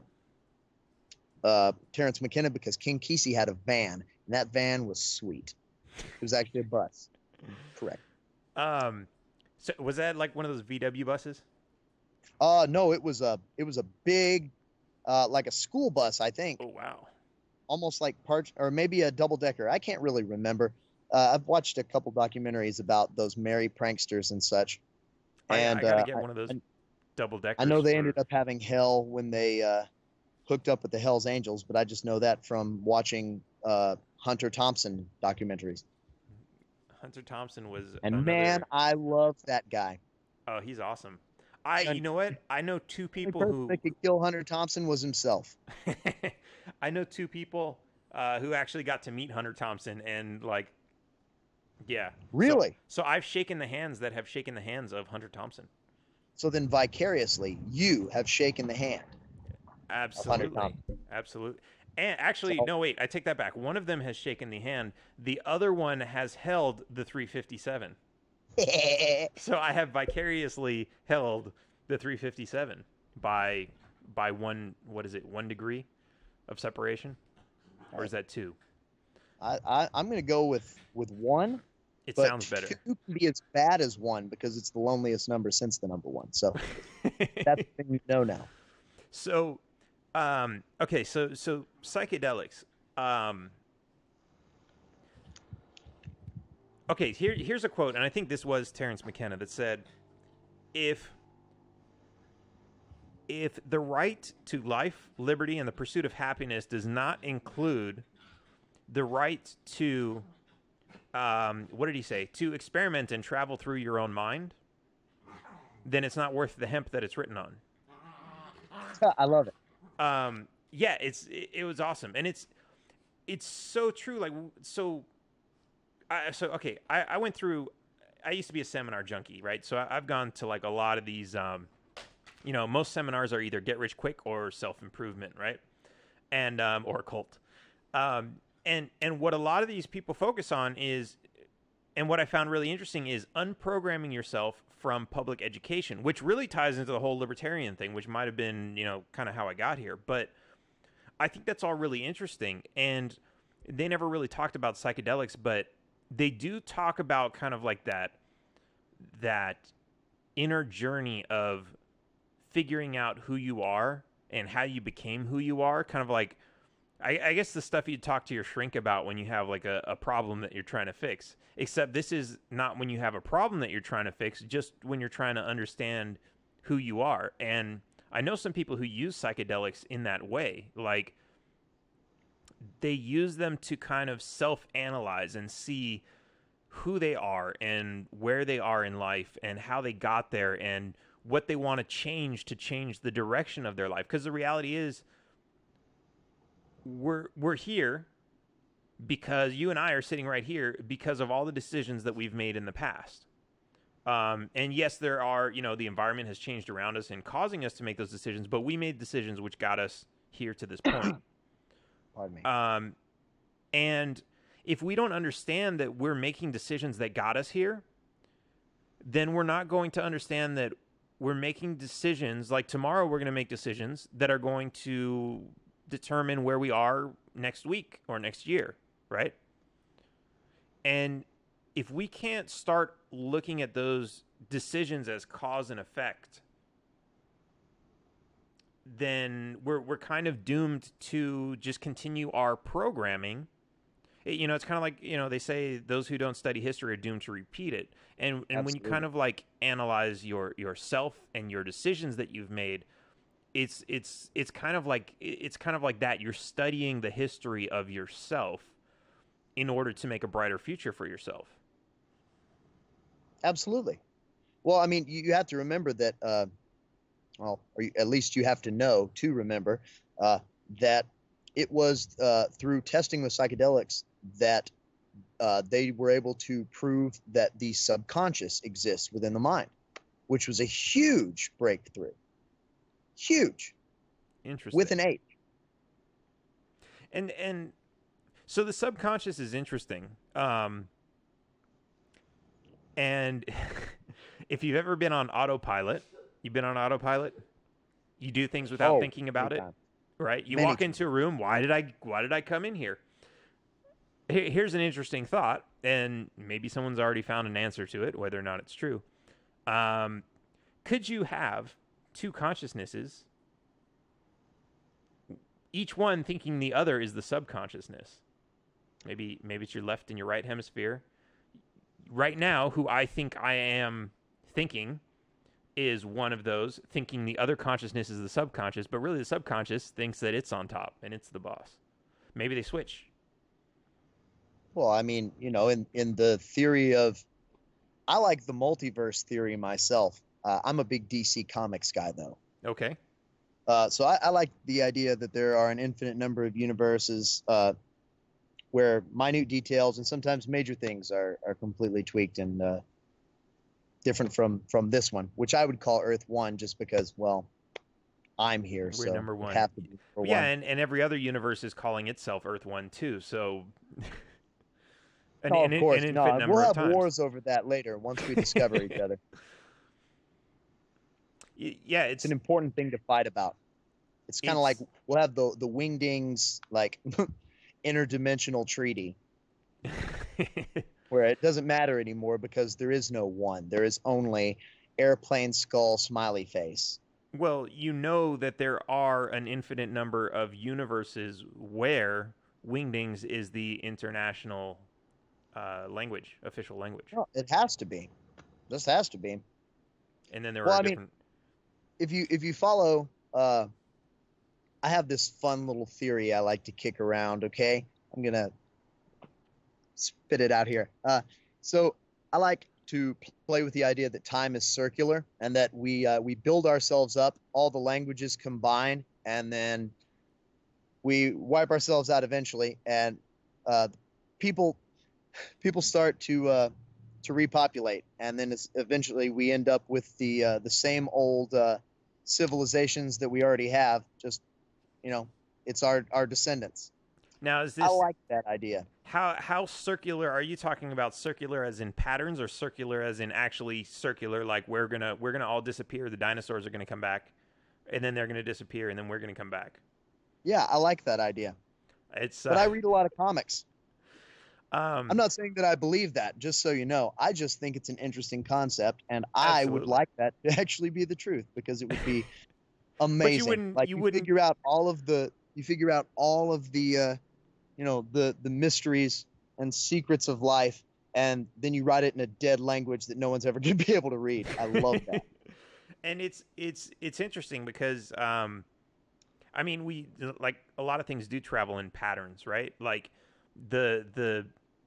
uh, Terrence McKenna, because Ken Kesey had a van, and that van was sweet. It was actually a bus. Correct. Um, so was that like one of those V W buses? Uh no, it was a it was a big, uh, like a school bus, I think, Oh wow. almost like part or maybe a double decker. I can't really remember. Uh, I've watched a couple documentaries about those merry pranksters and such, I, and I gotta uh, get I, one of those I double deckers. I know they for- ended up having hell when they uh, hooked up with the Hell's Angels, but I just know that from watching uh, Hunter Thompson documentaries. Hunter Thompson was And another... man, I love that guy. Oh, he's awesome. I, And you know what? I know two The only people person who. that could kill Hunter Thompson was himself. I know two people uh, who actually got to meet Hunter Thompson, and like, yeah. Really? So, so I've shaken the hands that have shaken the hands of Hunter Thompson. So then vicariously, you have shaken the hand. Absolutely, Thompson. absolutely. And actually, So- no, wait, I take that back. One of them has shaken the hand. The other one has held the three fifty-seven. So I have vicariously held the three fifty-seven by by one. What is it? One degree of separation, or is that two? I, I, I'm going to go with, with one. It But sounds better. two can be as bad as one because it's the loneliest number since the number one. So that's the thing you know now. So, um, okay, so so psychedelics. Um, okay, here here's a quote, and I think this was Terrence McKenna that said, "If if the right to life, liberty, and the pursuit of happiness does not include the right to, um, what did he say, to experiment and travel through your own mind, then it's not worth the hemp that it's written on." I love it. Um, yeah, it's it, it was awesome, and it's it's so true. Like so, I so okay. I, I went through. I used to be a seminar junkie, right? So I, I've gone to like a lot of these. Um, you know, most seminars are either get rich quick or self improvement, right? And um, or cult. Um, and and what a lot of these people focus on is, and what I found really interesting is unprogramming yourself from public education, which really ties into the whole libertarian thing, which might have been, you know, kind of how I got here. But I think that's all really interesting. And they never really talked about psychedelics, but they do talk about kind of like that, that inner journey of figuring out who you are and how you became who you are. Kind of like, I, I guess the stuff you talk to your shrink about when you have like a, a problem that you're trying to fix, except this is not when you have a problem that you're trying to fix, just when you're trying to understand who you are. And I know some people who use psychedelics in that way. Like they use them to kind of self-analyze and see who they are and where they are in life and how they got there and what they want to change to change the direction of their life. Because the reality is, we're we're here because you and I are sitting right here because of all the decisions that we've made in the past. Um, and yes, there are, you know, the environment has changed around us and causing us to make those decisions, but we made decisions which got us here to this point. Pardon me. Um, and if we don't understand that we're making decisions that got us here, then we're not going to understand that we're making decisions, like tomorrow we're going to make decisions that are going to determine where we are next week or next year, right? And if we can't start looking at those decisions as cause and effect, then we're we're kind of doomed to just continue our programming. It, you know, it's kind of like, you know, they say those who don't study history are doomed to repeat it. And and Absolutely. When you kind of like analyze your yourself and your decisions that you've made, it's it's it's kind of like it's kind of like that. You're studying the history of yourself in order to make a brighter future for yourself. Absolutely. Well, I mean, you, you have to remember that, uh, well, or you, at least you have to know to remember uh, that it was uh, through testing with psychedelics that uh, they were able to prove that the subconscious exists within the mind, which was a huge breakthrough. Huge. Interesting. With an H. And, and so the subconscious is interesting. Um, and if you've ever been on autopilot, you've been on autopilot, you do things without oh, thinking about it. Time. Right? You Many walk times. into a room. Why did I, why did I come in here? Here's an interesting thought, and maybe someone's already found an answer to it, whether or not it's true. Um, could you have two consciousnesses, each one thinking the other is the subconsciousness? Maybe, maybe it's your left and your right hemisphere. Right now, who I think I am thinking is one of those, thinking the other consciousness is the subconscious, but really the subconscious thinks that it's on top and it's the boss. Maybe they switch. Well, I mean, you know, in, in the theory of, I like the multiverse theory myself. Uh, I'm a big D C Comics guy, though. Okay. Uh, so I, I like the idea that there are an infinite number of universes uh, where minute details and sometimes major things are, are completely tweaked and uh, different from, from this one, which I would call Earth One, just because, well, I'm here. We're so number one. Have to be for yeah, one. and, and every other universe is calling itself Earth One too. So, an, oh, an, of course, an infinite no, number we'll of have times. wars over that later once we discover each other. Yeah, it's, it's an important thing to fight about. It's kind of like we'll have the the Wingdings like interdimensional treaty, where it doesn't matter anymore because there is no one. There is only airplane skull smiley face. Well, you know that there are an infinite number of universes where Wingdings is the international uh, language, official language. No, it has to be. This has to be. And then there well, are I different. Mean, if you if you follow, uh, I have this fun little theory I like to kick around. Okay, I'm gonna spit it out here. Uh, so I like to play with the idea that time is circular and that we uh, we build ourselves up, all the languages combine, and then we wipe ourselves out eventually, and uh, people people start to uh, to repopulate, and then it's eventually we end up with the uh, the same old uh, civilizations that we already have. Just you know, it's our our descendants. Now, is this? I like that idea. How how circular are you talking about? Circular as in patterns, or circular as in actually circular? Like we're gonna we're gonna all disappear. The dinosaurs are gonna come back, and then they're gonna disappear, and then we're gonna come back. Yeah, I like that idea. It's. Uh, but I read a lot of comics. Um, I'm not saying that I believe that. Just so you know, I just think it's an interesting concept, and I absolutely. would like that to actually be the truth because it would be amazing. But you wouldn't. Like you, you wouldn't figure out all of the. You figure out all of the. Uh, you know, the the mysteries and secrets of life, and then you write it in a dead language that no one's ever going to be able to read. I love that. And it's it's it's interesting because um I mean we like a lot of things do travel in patterns, right? Like the the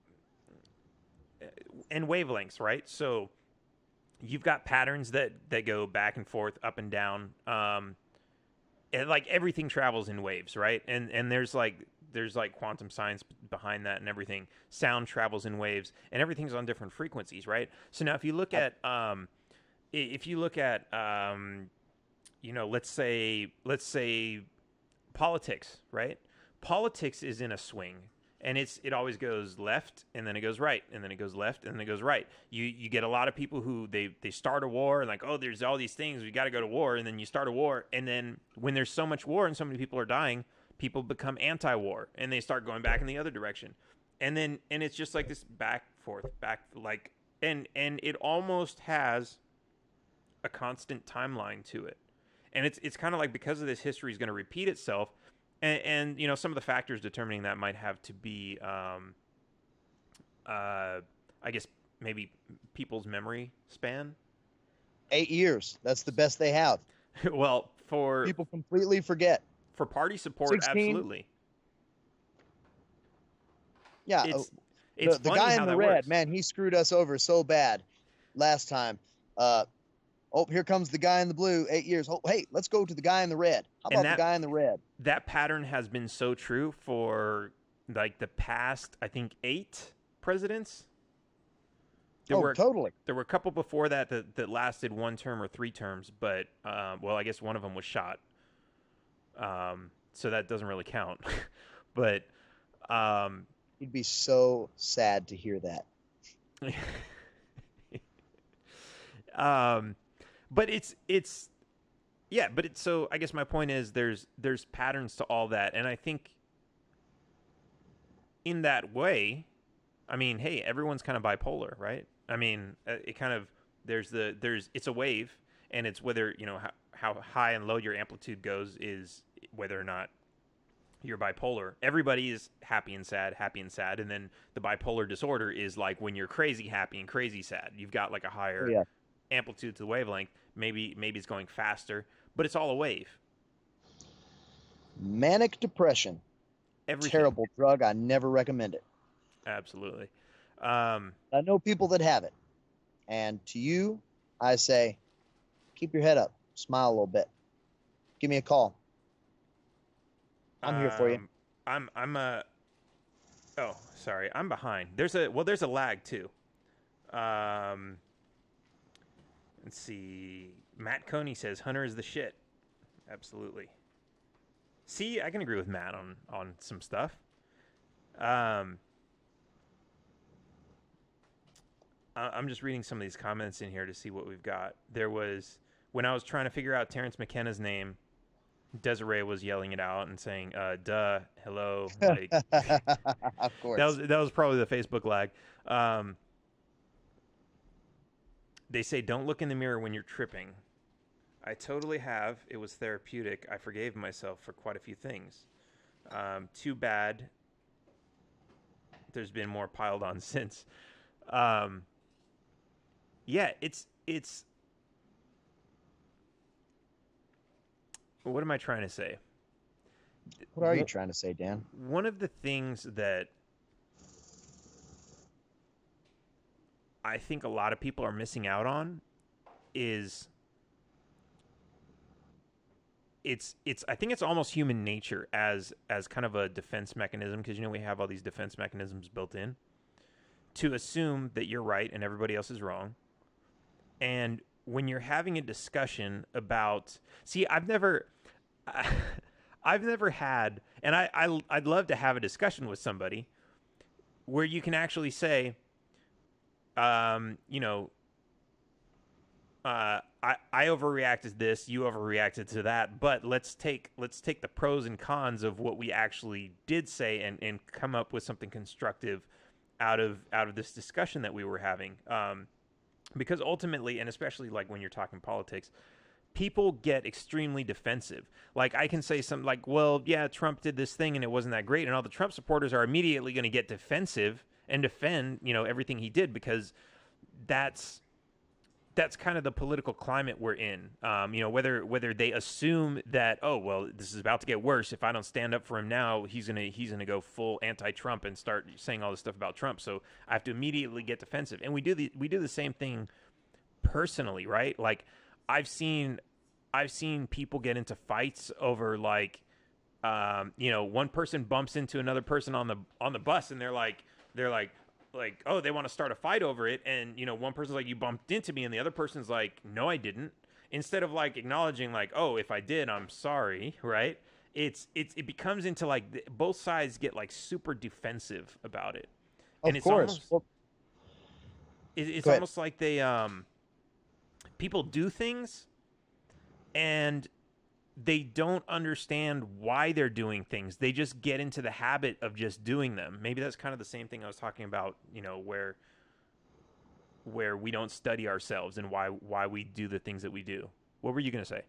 and wavelengths, right? So you've got patterns that that go back and forth, up and down. Um and like everything travels in waves, right? And and there's like there's like quantum science behind that and everything. Sound travels in waves, and everything's on different frequencies, right? So now if you look at, um, if you look at, um, you know, let's say, let's say politics, right? Politics is in a swing, and it's, it always goes left, and then it goes right, and then it goes left, and then it goes right. You, you get a lot of people who they, they start a war and like, oh, there's all these things, we got to go to war. And then you start a war. And then when there's so much war and so many people are dying, people become anti-war and they start going back in the other direction. And then, and it's just like this back forth, back like, and, and it almost has a constant timeline to it. And it's it's kind of like because of this, history is going to repeat itself. And, and, you know, some of the factors determining that might have to be, um, uh, I guess, maybe people's memory span. Eight years. That's the best they have. Well, for people completely forget. For party support, sixteen absolutely. Yeah, it's, uh, it's the, the guy in the red, works. man, he screwed us over so bad last time. Uh, oh, here comes the guy in the blue. Eight years. Oh, hey, let's go to the guy in the red. How about that, the guy in the red? That pattern has been so true for like the past, I think, eight presidents. There oh, were, totally. There were a couple before that, that that lasted one term or three terms, but um, well, I guess one of them was shot. Um, so that doesn't really count. But um, you'd be so sad to hear that. um, but it's it's yeah, but it's so. I guess my point is there's there's patterns to all that, and I think in that way, I mean, hey, everyone's kind of bipolar, right? I mean, it kind of there's the there's it's a wave, and it's whether you know how, how high and low your amplitude goes is whether or not you're bipolar. Everybody is happy and sad, happy and sad, and then the bipolar disorder is like when you're crazy happy and crazy sad. You've got like a higher yeah. amplitude to the wavelength. Maybe maybe it's going faster, but it's all a wave. Manic depression. Everything. Terrible drug. I never recommend it. Absolutely. Um, I know people that have it. And to you, I say, keep your head up. Smile a little bit. Give me a call. I'm um, here for you. I'm, I'm, uh, oh, sorry. I'm behind. There's a, well, there's a lag too. Um, let's see. Matt Coney says Hunter is the shit. Absolutely. See, I can agree with Matt on, on some stuff. Um, I'm just reading some of these comments in here to see what we've got. There was, when I was trying to figure out Terrence McKenna's name, Desiree was yelling it out and saying, uh, duh, hello. Like, of course. That was, that was probably the Facebook lag. Um, they say, don't look in the mirror when you're tripping. I totally have. It was therapeutic. I forgave myself for quite a few things. Um, too bad there's been more piled on since. Um, yeah, it's, it's, what am I trying to say? What are you trying to say, Dan? One of the things that I think a lot of people are missing out on is it's, it's, I think it's almost human nature as, as kind of a defense mechanism. Cause you know, we have all these defense mechanisms built in to assume that you're right and everybody else is wrong. And when you're having a discussion about, see, I've never, I've never had, and I, I, I'd love to have a discussion with somebody where you can actually say, um, you know, uh, I, I overreacted to this, you overreacted to that, but let's take, let's take the pros and cons of what we actually did say and, and come up with something constructive out of, out of this discussion that we were having. Um, Because ultimately, and especially like when you're talking politics, people get extremely defensive. Like I can say something like, well, yeah, Trump did this thing and it wasn't that great. And all the Trump supporters are immediately going to get defensive and defend, you know, everything he did because that's that's kind of the political climate we're in. Um, you know, whether whether they assume that, oh, well, this is about to get worse. If I don't stand up for him now, he's gonna he's gonna go full anti-Trump and start saying all this stuff about Trump. So I have to immediately get defensive. And we do the we do the same thing personally, right? Like I've seen I've seen people get into fights over like, um, you know, one person bumps into another person on the on the bus, and they're like they're like. like, oh, they want to start a fight over it. And, you know, one person's like, you bumped into me. And the other person's like, no, I didn't. Instead of like acknowledging like, oh, if I did, I'm sorry. Right. It's, it's, it becomes into like the, both sides get like super defensive about it. Of and it's course. Almost, well, it, it's almost like they, um, people do things and they don't understand why they're doing things. They just get into the habit of just doing them. Maybe that's kind of the same thing I was talking about, you know, where where we don't study ourselves and why why we do the things that we do. What were you going to say?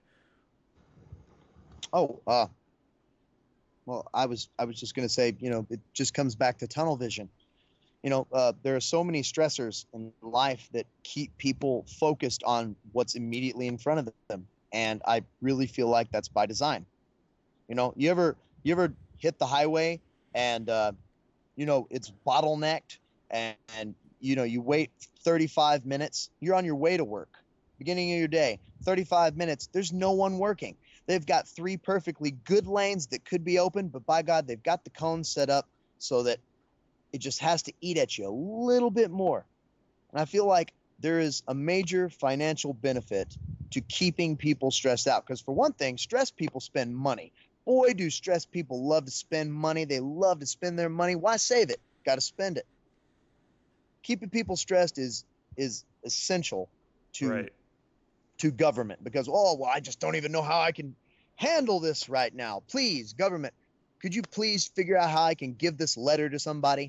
Oh, uh, well, I was I was just going to say, you know, it just comes back to tunnel vision. You know, uh, there are so many stressors in life that keep people focused on what's immediately in front of them, and I really feel like that's by design. You know, you ever you ever hit the highway and uh, you know it's bottlenecked, and, and you know you wait thirty-five minutes. You're on your way to work, beginning of your day. thirty-five minutes. There's no one working. They've got three perfectly good lanes that could be open, but by God, they've got the cones set up so that it just has to eat at you a little bit more. And I feel like there is a major financial benefit to keeping people stressed out. Because for one thing, stressed people spend money. Boy, do stressed people love to spend money. They love to spend their money. Why save it? Got to spend it. Keeping people stressed is is essential to Right. to government because, oh, well, I just don't even know how I can handle this right now. Please, government, could you please figure out how I can give this letter to somebody?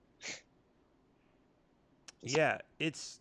Yeah, it's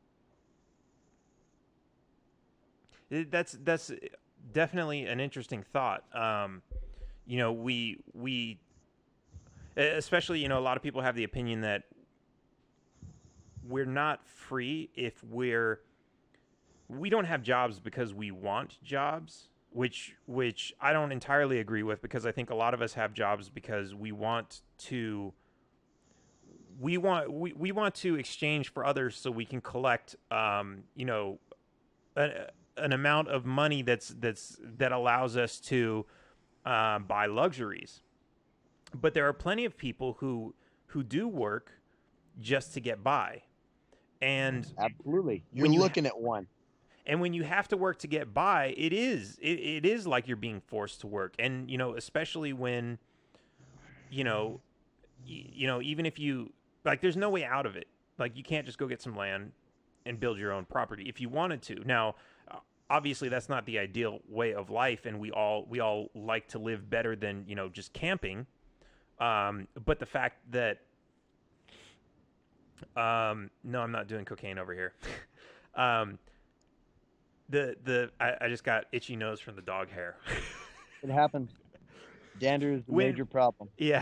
it, that's that's definitely an interesting thought. Um, you know, we we especially, you know, a lot of people have the opinion that we're not free if we're we don't have jobs because we want jobs, which which I don't entirely agree with, because I think a lot of us have jobs because we want to we want we, we want to exchange for others so we can collect um, you know a, an amount of money that's that's that allows us to uh, buy luxuries. But there are plenty of people who who do work just to get by. And Absolutely. You're when you looking at one. And when you have to work to get by, it is it, it is like you're being forced to work. And you know, especially when you know y- you know, even if you like, there's no way out of it. Like, you can't just go get some land and build your own property if you wanted to. Now, uh, obviously that's not the ideal way of life, and we all we all like to live better than, you know, just camping. Um, but the fact that um, no, I'm not doing cocaine over here. um, the the I, I just got itchy nose from the dog hair. It happens. Dander is a When- major problem. Yeah.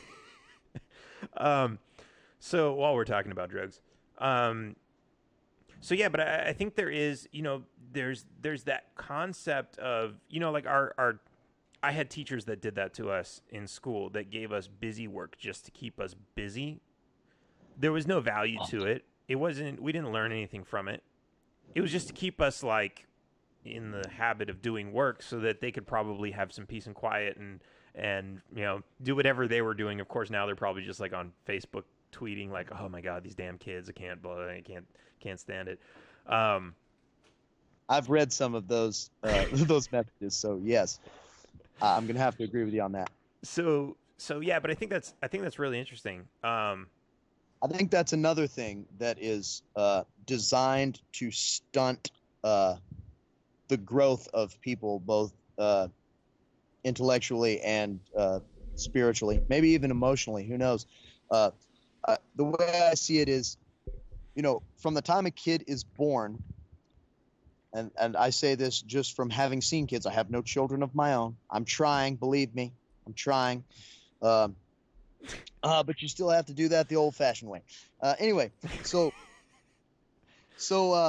um, so while we're talking about drugs, um, so yeah, but I, I think there is, you know, there's there's that concept of, you know, like our our I had teachers that did that to us in school, that gave us busy work just to keep us busy. There was no value to it. It wasn't, we didn't learn anything from it. It was just to keep us like in the habit of doing work so that they could probably have some peace and quiet and and you know, do whatever they were doing. Of course, now they're probably just like on Facebook tweeting like, "Oh my God, these damn kids! I can't, blah, I can't, can't stand it." Um, I've read some of those uh, those messages, so yes, uh, I'm gonna have to agree with you on that. so so yeah, but I think that's I think that's really interesting. Um, I think that's another thing that is uh, designed to stunt uh, the growth of people, both uh, intellectually and uh, spiritually, maybe even emotionally. Who knows? Uh, uh, the way I see it is, you know, from the time a kid is born, and, and I say this just from having seen kids. I have no children of my own. I'm trying, believe me. I'm trying. Um, uh, but you still have to do that the old-fashioned way. Uh, anyway, so so uh,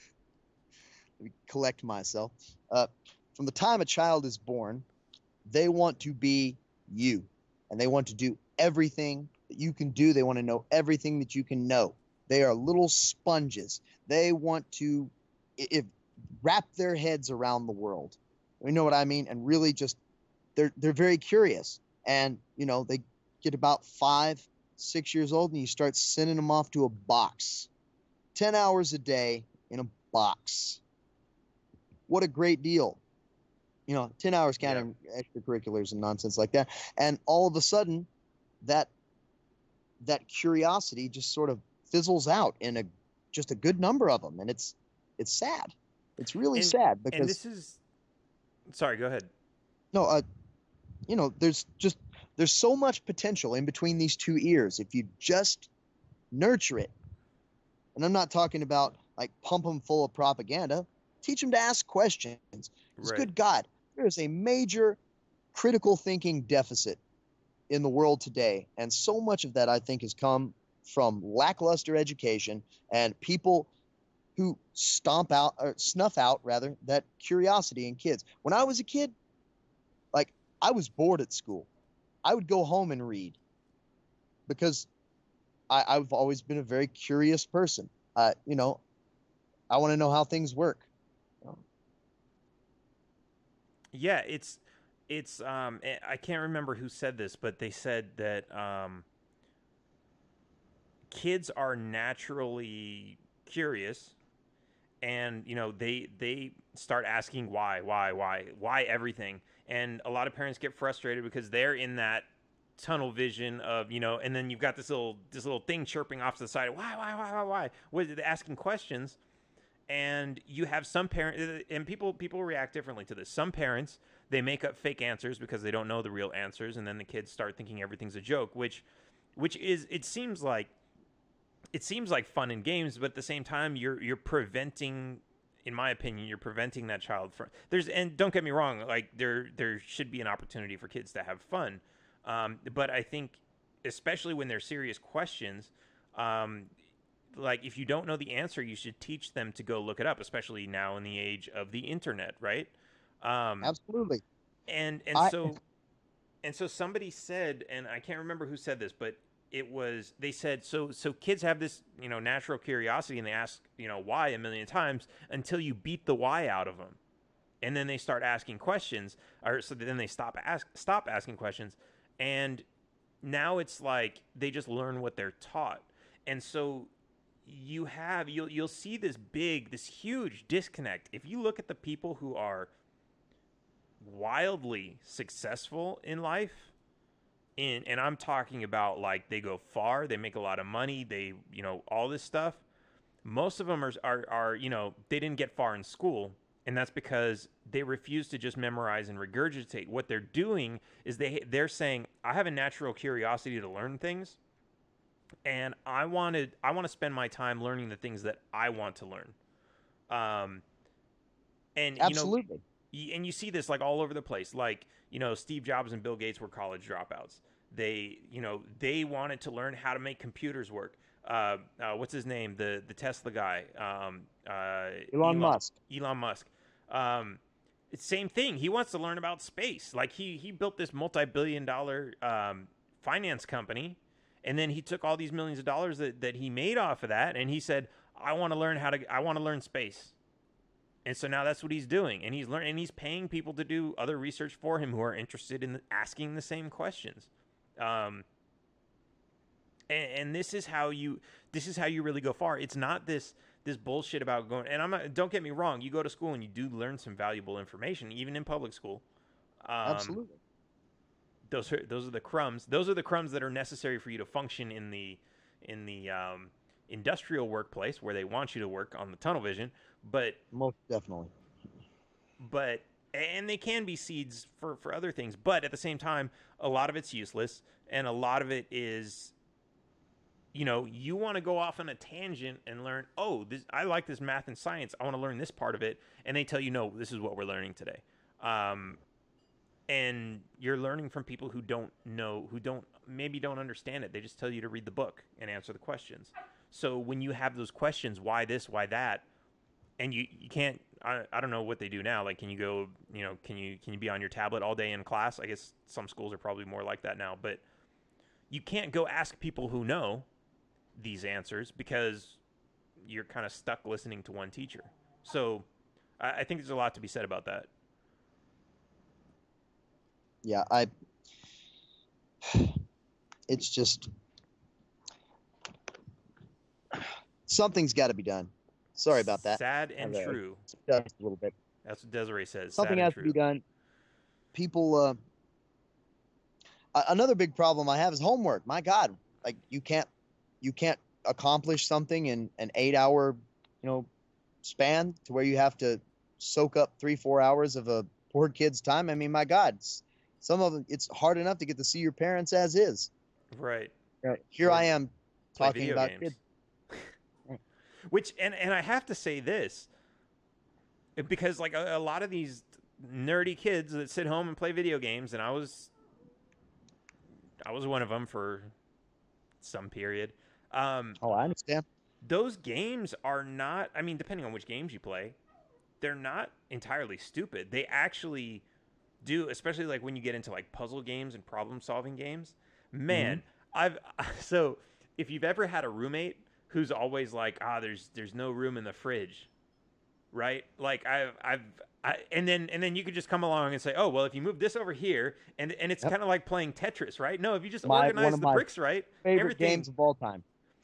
let me collect myself. Uh, from the time a child is born, they want to be you, and they want to do everything that you can do. They want to know everything that you can know. They are little sponges. They want to if, wrap their heads around the world. You know what I mean? And really just they're they're very curious. And you know, they get about five, six years old, and you start sending them off to a box. Ten hours a day in a box. What a great deal. You know, ten hours counting yeah. extracurriculars and nonsense like that. And all of a sudden, that that curiosity just sort of fizzles out in a just a good number of them, and it's it's sad. It's really and, sad because and this is sorry. Go ahead. No, uh, you know, there's just there's so much potential in between these two ears if you just nurture it. And I'm not talking about like pump them full of propaganda. Teach them to ask questions. Because Right. good God, there is a major critical thinking deficit in the world today. And so much of that, I think, has come from lackluster education and people who stomp out or snuff out rather that curiosity in kids. When I was a kid, like I was bored at school. I would go home and read because I, I've always been a very curious person. Uh, you know, I want to know how things work. Yeah, it's it's um eh, I can't remember who said this, but they said that um kids are naturally curious, and you know they they start asking why why why why everything, and a lot of parents get frustrated because they're in that tunnel vision of, you know, and then you've got this little this little thing chirping off to the side, why why why why why with asking questions. And you have some parents, and people people react differently to this. Some parents, they make up fake answers because they don't know the real answers, and then the kids start thinking everything's a joke, which which is, it seems like it seems like fun and games, but at the same time you're you're preventing, in my opinion, you're preventing that child from, there's, and don't get me wrong, like there there should be an opportunity for kids to have fun, um, but I think especially when they're serious questions, um, like if you don't know the answer, you should teach them to go look it up, especially now in the age of the internet, right? um, Absolutely. and and I so and so somebody said, and I can't remember who said this, but it was, they said, so so kids have this, you know, natural curiosity, and they ask, you know, why a million times until you beat the why out of them, and then they start asking questions, or so then they stop ask stop asking questions, and now it's like they just learn what they're taught. And so you have, you'll you'll see this big, this huge disconnect if you look at the people who are wildly successful in life, in, and I'm talking about like they go far, they make a lot of money, they, you know, all this stuff. Most of them are, are, are you know, they didn't get far in school, and that's because they refuse to just memorize and regurgitate. What they're doing is they they're saying, I have a natural curiosity to learn things, and I wanted I want to spend my time learning the things that I want to learn. Um, and you know, absolutely. and you see this like all over the place. Like, you know, Steve Jobs and Bill Gates were college dropouts. They, you know, they wanted to learn how to make computers work. Uh, uh, what's his name? The the Tesla guy, um, uh, Elon Elon Musk. Elon Musk. Um, it's same thing. He wants to learn about space. Like he he built this multi-billion dollar um, finance company, and then he took all these millions of dollars that, that he made off of that, and he said, I want to learn how to I want to learn space. And so now that's what he's doing, and he's learning, and he's paying people to do other research for him who are interested in asking the same questions. Um, and, and this is how you this is how you really go far. It's not this this bullshit about going. And I'm not, don't get me wrong. You go to school and you do learn some valuable information, even in public school. Um, Absolutely. those are those are the crumbs. Those are the crumbs that are necessary for you to function in the in the um, industrial workplace where they want you to work on the tunnel vision. But Most definitely. but and they can be seeds for for other things, but at the same time a lot of it's useless, and a lot of it is, you know, you want to go off on a tangent and learn, oh, this, I like this math and science, I want to learn this part of it, and they tell you, no, this is what we're learning today. Um, and you're learning from people who don't know, who don't maybe don't understand it. They just tell you to read the book and answer the questions. So when you have those questions, why this, why that, and you, you can't, I, I don't know what they do now. Like, can you go, you know, can you can you be on your tablet all day in class? I guess some schools are probably more like that now, but you can't go ask people who know these answers because you're kind of stuck listening to one teacher. So I, I think there's a lot to be said about that. Yeah, I. It's just something's got to be done. Sorry about that. Sad and I've, uh, true. Just a little bit. That's what Desiree says. Something Sad and has true. to be done. People. Uh, a- another big problem I have is homework. My God, like you can't, you can't accomplish something in an eight-hour, you know, span to where you have to soak up three, four hours of a poor kid's time. I mean, my God, it's, some of it, it's hard enough to get to see your parents as is. Right. Uh, Here Or I am play talking video about games. kids. Which and and I have to say this because like a, a lot of these nerdy kids that sit home and play video games, and I was I was one of them for some period. Um, Oh, I understand. those games are not. I mean, depending on which games you play, they're not entirely stupid. They actually do, especially like when you get into like puzzle games and problem solving games. Man, mm-hmm. I've so if you've ever had a roommate who's always like, ah, there's there's no room in the fridge, right? Like I've I've I, and then and then you could just come along and say, oh well, if you move this over here, and and it's yep. kind of like playing Tetris, right? No, if you just my, organize the bricks right, favorite everything... games of all time.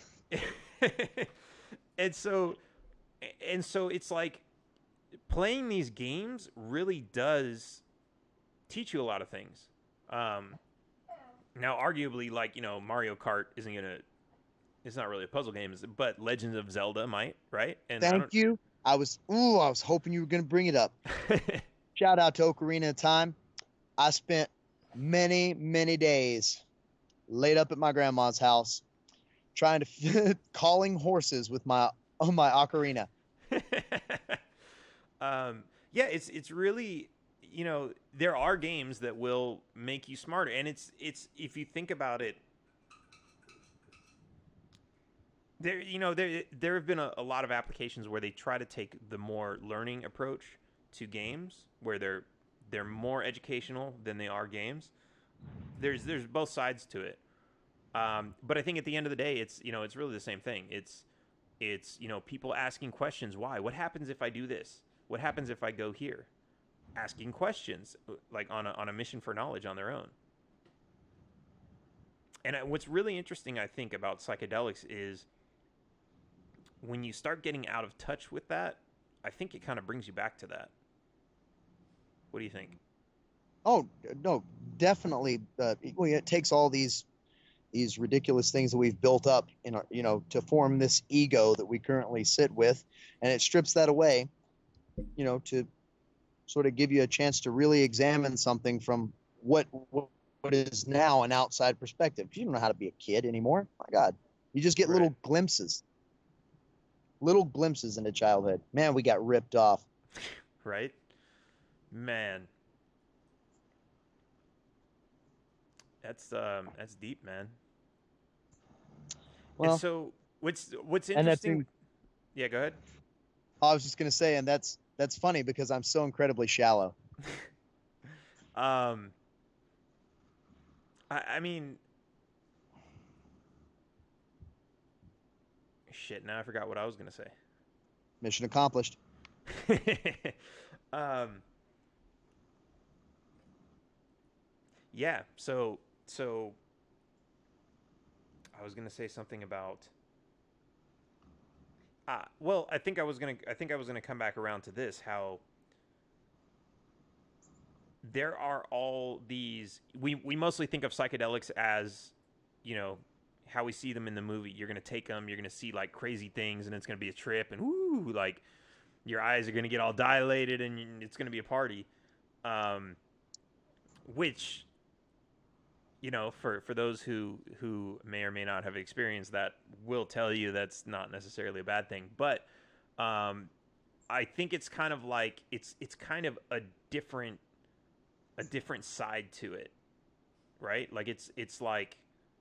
and so and so it's like playing these games really does teach you a lot of things. Um, now, arguably, like, you know, Mario Kart isn't going to, it's not really a puzzle game, but Legend of Zelda might, right? And Thank I you. I was, ooh, I was hoping you were going to bring it up. Shout out to Ocarina of Time. I spent many, many days laid up at my grandma's house trying to, calling horses with my, on my ocarina. um, yeah, it's, it's really, you know, there are games that will make you smarter, and it's it's if you think about it, there you know there there have been a, a lot of applications where they try to take the more learning approach to games, where they're they're more educational than they are games. There's there's both sides to it, um, but I think at the end of the day, it's you know it's really the same thing. It's it's you know people asking questions. Why? What happens if I do this? What happens if I go here? Asking questions, like on a, on a mission for knowledge on their own. And what's really interesting, I think, about psychedelics is when you start getting out of touch with that, I think it kind of brings you back to that. What do you think? Oh, no, definitely. Uh, it takes all these these ridiculous things that we've built up in our, you know, to form this ego that we currently sit with, and it strips that away, you know, to sort of give you a chance to really examine something from what what is now an outside perspective. You don't know how to be a kid anymore. My God, you just get right. little glimpses, little glimpses into childhood. Man, we got ripped off. Right, man. That's um, that's deep, man. Well, and so what's what's interesting? Yeah, go ahead. I was just gonna say, and that's. That's funny because I'm so incredibly shallow. um, I, I mean, shit. Now I forgot what I was gonna say. Mission accomplished. um, yeah. So, so I was gonna say something about. Ah, well, I think I was gonna. I think I was gonna come back around to this. How there are all these. We we mostly think of psychedelics as, you know, how we see them in the movie. You're gonna take them. You're gonna see like crazy things, and it's gonna be a trip, and woo, like your eyes are gonna get all dilated, and it's gonna be a party. Um, which, you know, for, for those who, who may or may not have experienced that, will tell you that's not necessarily a bad thing. But um, I think it's kind of like it's it's kind of a different a different side to it, right? Like it's it's like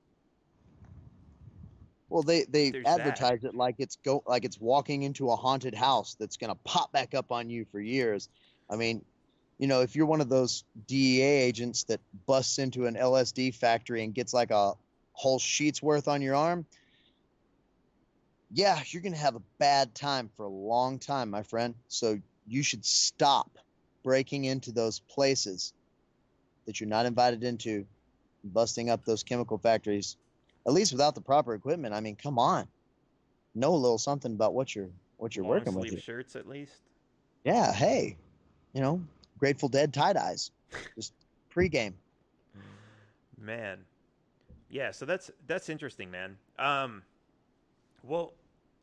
well, they they advertise that. it like it's go like it's walking into a haunted house that's gonna pop back up on you for years. I mean, you know, if you're one of those D E A agents that busts into an L S D factory and gets like a whole sheet's worth on your arm, yeah, you're going to have a bad time for a long time, my friend. So you should stop breaking into those places that you're not invited into, busting up those chemical factories, at least without the proper equipment. I mean, come on. Know a little something about what you're what you're Long working with. Long sleeve shirts, at least. Yeah, hey, you know, Grateful Dead tie-dyes, just pregame. Man, yeah. So that's that's interesting, man. Um, well,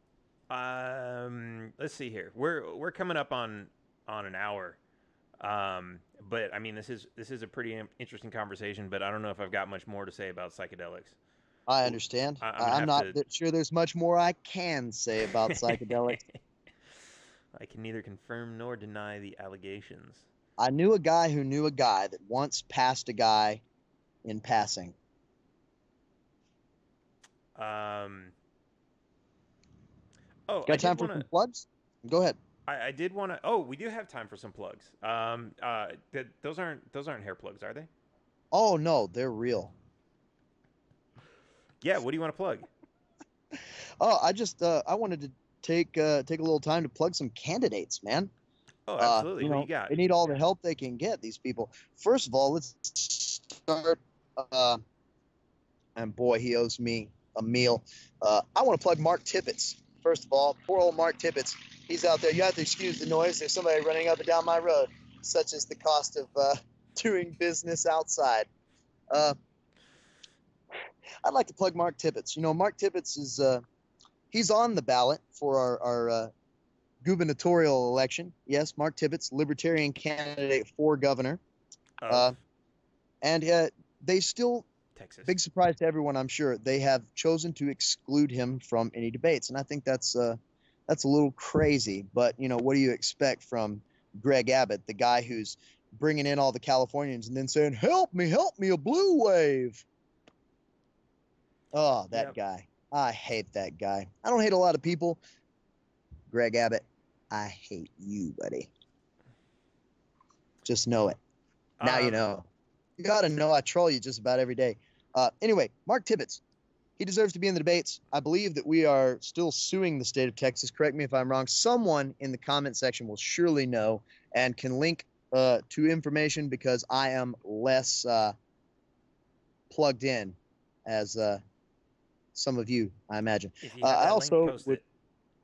um, let's see here. We're we're coming up on on an hour. Um, but I mean, this is this is a pretty interesting conversation. But I don't know if I've got much more to say about psychedelics. I understand. I, I'm I- gonna I'm have not to. th- sure there's much more I can say about psychedelics. I can neither confirm nor deny the allegations. I knew a guy who knew a guy that once passed a guy in passing. Um. Oh, I Got did time for want some to. plugs? Go ahead. I, I did want to. Oh, we do have time for some plugs. Um. Uh. Th- those aren't. Those aren't hair plugs, are they? Oh no, they're real. Yeah. What do you want to plug? Oh, I just uh, I wanted to take uh, take a little time to plug some candidates, man. Oh, Uh, absolutely. you Who know, you got? they need all the help they can get. These people. First of all, let's start. Uh, and boy, he owes me a meal. Uh, I want to plug Mark Tippett. First of all, poor old Mark Tippett. He's out there. You have to excuse the noise. There's somebody running up and down my road, such as the cost of uh, doing business outside. Uh, I'd like to plug Mark Tippett. You know, Mark Tippett is uh, he's on the ballot for our, our uh, gubernatorial election. Yes, Mark Tippett, Libertarian candidate for governor. Of Uh, and uh, they still, Texas. big surprise to everyone, I'm sure, they have chosen to exclude him from any debates. And I think that's uh, that's a little crazy. But, you know, what do you expect from Greg Abbott, the guy who's bringing in all the Californians and then saying, help me, help me, a blue wave. Oh, that Yep. guy. I hate that guy. I don't hate a lot of people. Greg Abbott, I hate you, buddy. Just know it. Now you Um, know. You got to know I troll you just about every day. Uh, anyway, Mark Tippett. He deserves to be in the debates. I believe that we are still suing the state of Texas. Correct me if I'm wrong. Someone in the comment section will surely know and can link uh, to information because I am less uh, plugged in as uh, some of you, I imagine. If you Uh, have I that also link, post would, it.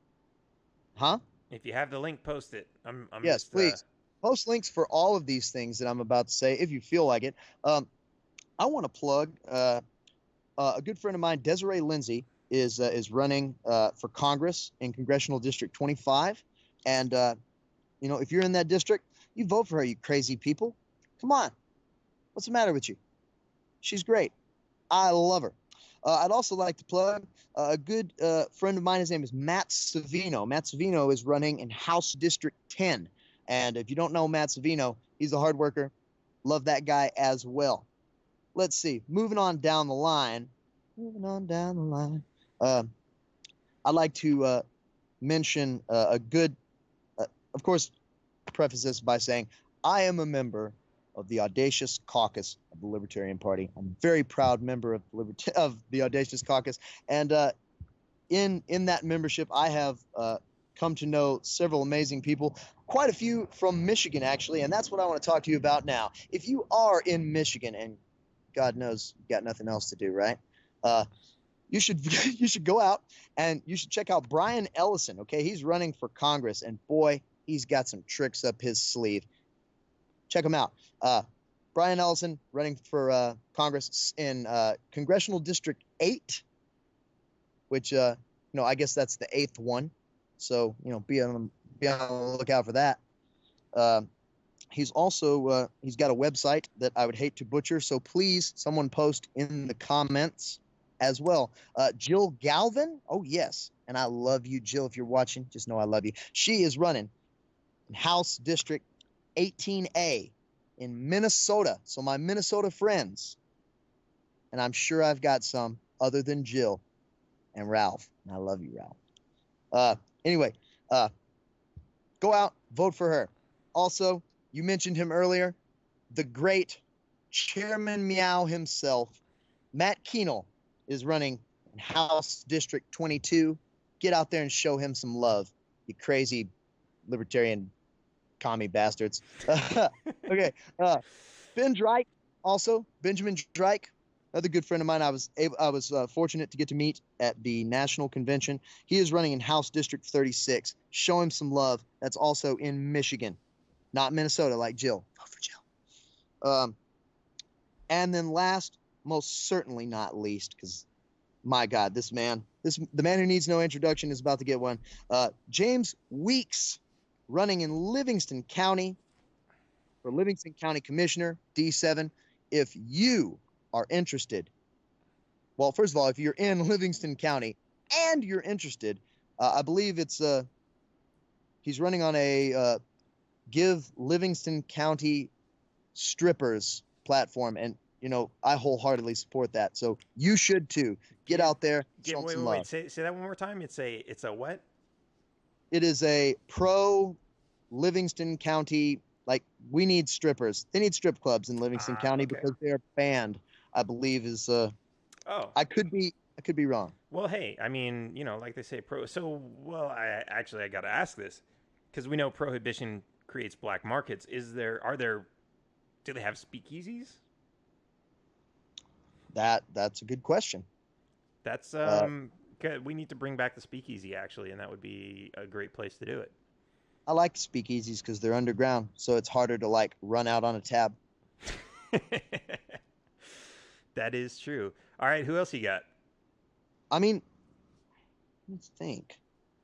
huh? If you have the link, post it. I'm. I'm Yes, just. please. Post links for all of these things that I'm about to say if you feel like it. Um, I want to plug uh, uh, a good friend of mine, Desiree Lindsay, is uh, is running uh, for Congress in Congressional District twenty-five. And, uh, you know, if you're in that district, you vote for her, you crazy people. Come on. What's the matter with you? She's great. I love her. Uh, I'd also like to plug uh, a good uh, friend of mine. His name is Matt Savino. Matt Savino is running in House District ten. And if you don't know Matt Savino, he's a hard worker. Love that guy as well. Let's see. Moving on down the line. Moving on down the line. Uh, I'd like to uh, mention uh, a good, uh, of course, preface this by saying I am a member of the Audacious Caucus of the Libertarian Party. I'm a very proud member of the, Libert- of the Audacious Caucus. And uh, in, in that membership, I have uh, come to know several amazing people, quite a few from Michigan, actually. And that's what I want to talk to you about now. If you are in Michigan, and God knows you've got nothing else to do, right? Uh, you should you should go out and you should check out Brian Ellison. Okay, he's running for Congress, and boy, he's got some tricks up his sleeve. Check him out. Uh, Brian Ellison running for uh, Congress in uh, Congressional District eight, which uh, you know I guess that's the eighth one. So you know be on be on the lookout for that. Uh, he's also uh, he's got a website that I would hate to butcher. So please, someone post in the comments as well. Uh, Jill Galvin. Oh yes, and I love you, Jill. If you're watching, just know I love you. She is running in House District eighteen A in Minnesota. So my Minnesota friends, and I'm sure I've got some other than Jill and Ralph. And I love you, Ralph. Uh, anyway, uh, go out, vote for her. Also, you mentioned him earlier, the great Chairman Meow himself, Matt Kuehnel, is running in House District twenty-two. Get out there and show him some love, you crazy libertarian commie bastards. Okay, uh, Ben Drake, also Benjamin Drake, another good friend of mine. I was able, I was uh, fortunate to get to meet at the national convention. He is running in House District thirty-six. Show him some love. That's also in Michigan, not Minnesota, like Jill. Vote for Jill. Um, and then last, most certainly not least, because my God, this man, this the man who needs no introduction is about to get one. Uh, James Weeks, running in Livingston County for Livingston County Commissioner, D seven. If you are interested well, first of all, if you're in Livingston County and you're interested, uh, I believe it's uh, he's running on a uh, Give Livingston County Strippers platform, and you know I wholeheartedly support that. So you should too. Get out there, Get, show 'em wait, some wait, wait. love. Say, say that one more time. It's a, it's a what? It is a pro Livingston County. Like we need strippers. They need strip clubs in Livingston Ah, County okay. because they're banned. I believe is. Uh, Oh, I could be. I could be wrong. well, hey, I mean, you know, like they say, pro. So, well, I actually I got to ask this because we know prohibition creates black markets. Is there? Are there? Do they have speakeasies? That that's a good question. That's Uh, um. good. We need to bring back the speakeasy actually, and that would be a great place to do it. I like speakeasies because they're underground, so it's harder to like run out on a tab. That is true. All right, who else you got? I mean, let's think.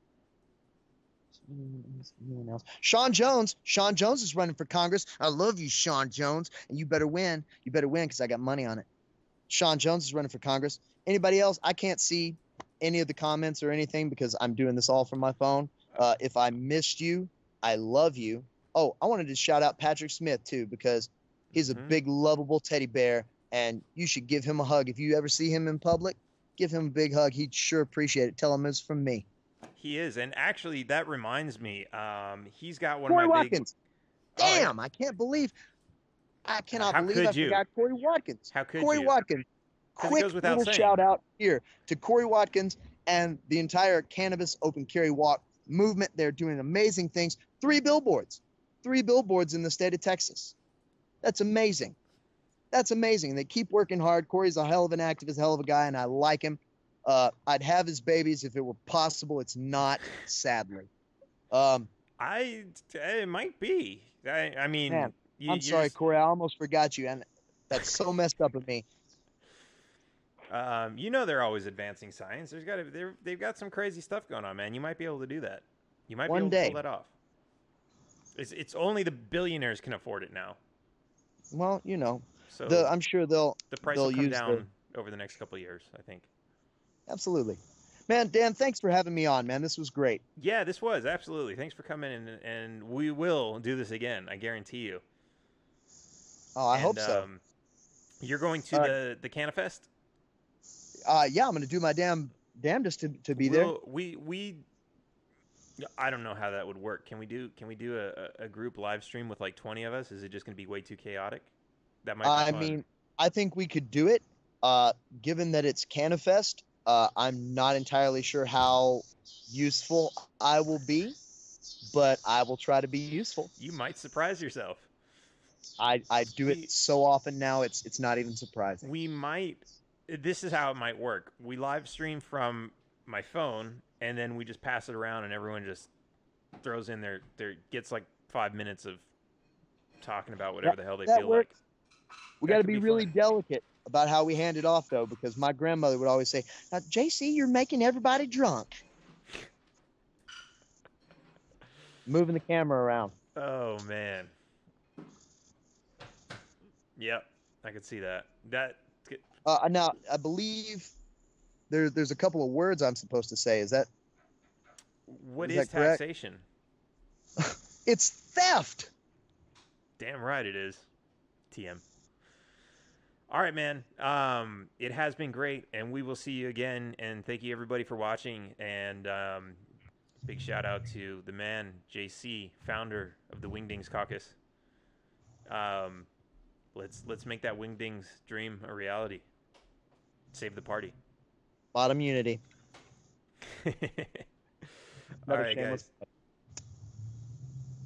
Anyone else? Sean Jones. Sean Jones is running for Congress. I love you, Sean Jones, and you better win. You better win because I got money on it. Sean Jones is running for Congress. Anybody else? I can't see any of the comments or anything because I'm doing this all from my phone. Uh, if I missed you, I love you. Oh, I wanted to shout out Patrick Smith too because he's a Mhm. big, lovable teddy bear, and you should give him a hug. If you ever see him in public, give him a big hug. He'd sure appreciate it. Tell him it's from me. He is, and actually, that reminds me. Um, he's got one Corey of my big. Watkins. Oh, yeah. Damn, I can't believe. I cannot How believe could I you? forgot Corey Watkins. How could Corey you? Watkins. 'Cause it Quick goes without little saying. shout out here to Corey Watkins and the entire cannabis open carry walk movement. They're doing amazing things. Three billboards, three billboards in the state of Texas. That's amazing. That's amazing. They keep working hard. Corey's a hell of an activist, hell of a guy, and I like him. Uh, I'd have his babies if it were possible. It's not, sadly. Um, I it might be. I, I mean, Man, you, I'm you're sorry, just- Corey. I almost forgot you, and that's so messed up of me. Um, you know they're always advancing science. There's got to they've got some crazy stuff going on, man. You might be able to do that. You might One be able day. to pull that off. It's it's only the billionaires can afford it now. Well, you know, So the, I'm sure they'll the price they'll will come use down over the next couple of years, I think. absolutely. Man, Dan, thanks for having me on, man. This was great. Yeah, this was absolutely. Thanks for coming in, and, and we will do this again. I guarantee you. Oh, I And, hope so. Um, you're going to All right. the the Canifest? Uh, yeah, I'm gonna do my damn damnedest to, to be there. We'll- We we. I don't know how that would work. Can we do Can we do a, a group live stream with like twenty of us? Is it just going to be way too chaotic? That might. Be I fun. mean, I think we could do it. Uh, given that it's Canifest, uh, I'm not entirely sure how useful I will be, but I will try to be useful. you might surprise yourself. I, I do We- it so often now, it's it's not even surprising. We might. This is how it might work. We live stream from my phone, and then we just pass it around, and everyone just throws in their their gets like five minutes of talking about whatever That- the hell they that feel works. We That got to could be be really fun. delicate about how we hand it off, though, because my grandmother would always say, now, J C, you're making everybody drunk. Moving the camera around. like. Oh man. Yep, I could see that. That Uh, now, I believe there, there's a couple of words I'm supposed to say. Is that what Is is, that correct? taxation? it's theft? Damn right it is. T M. All right, man. Um, it has been great, and we will see you again. And thank you everybody for watching. And um, big shout out to the man J C, founder of the Wingdings Caucus. Um, let's let's make that Wingdings dream a reality. Save the party. Bottom unity. All Another right, shameless guys.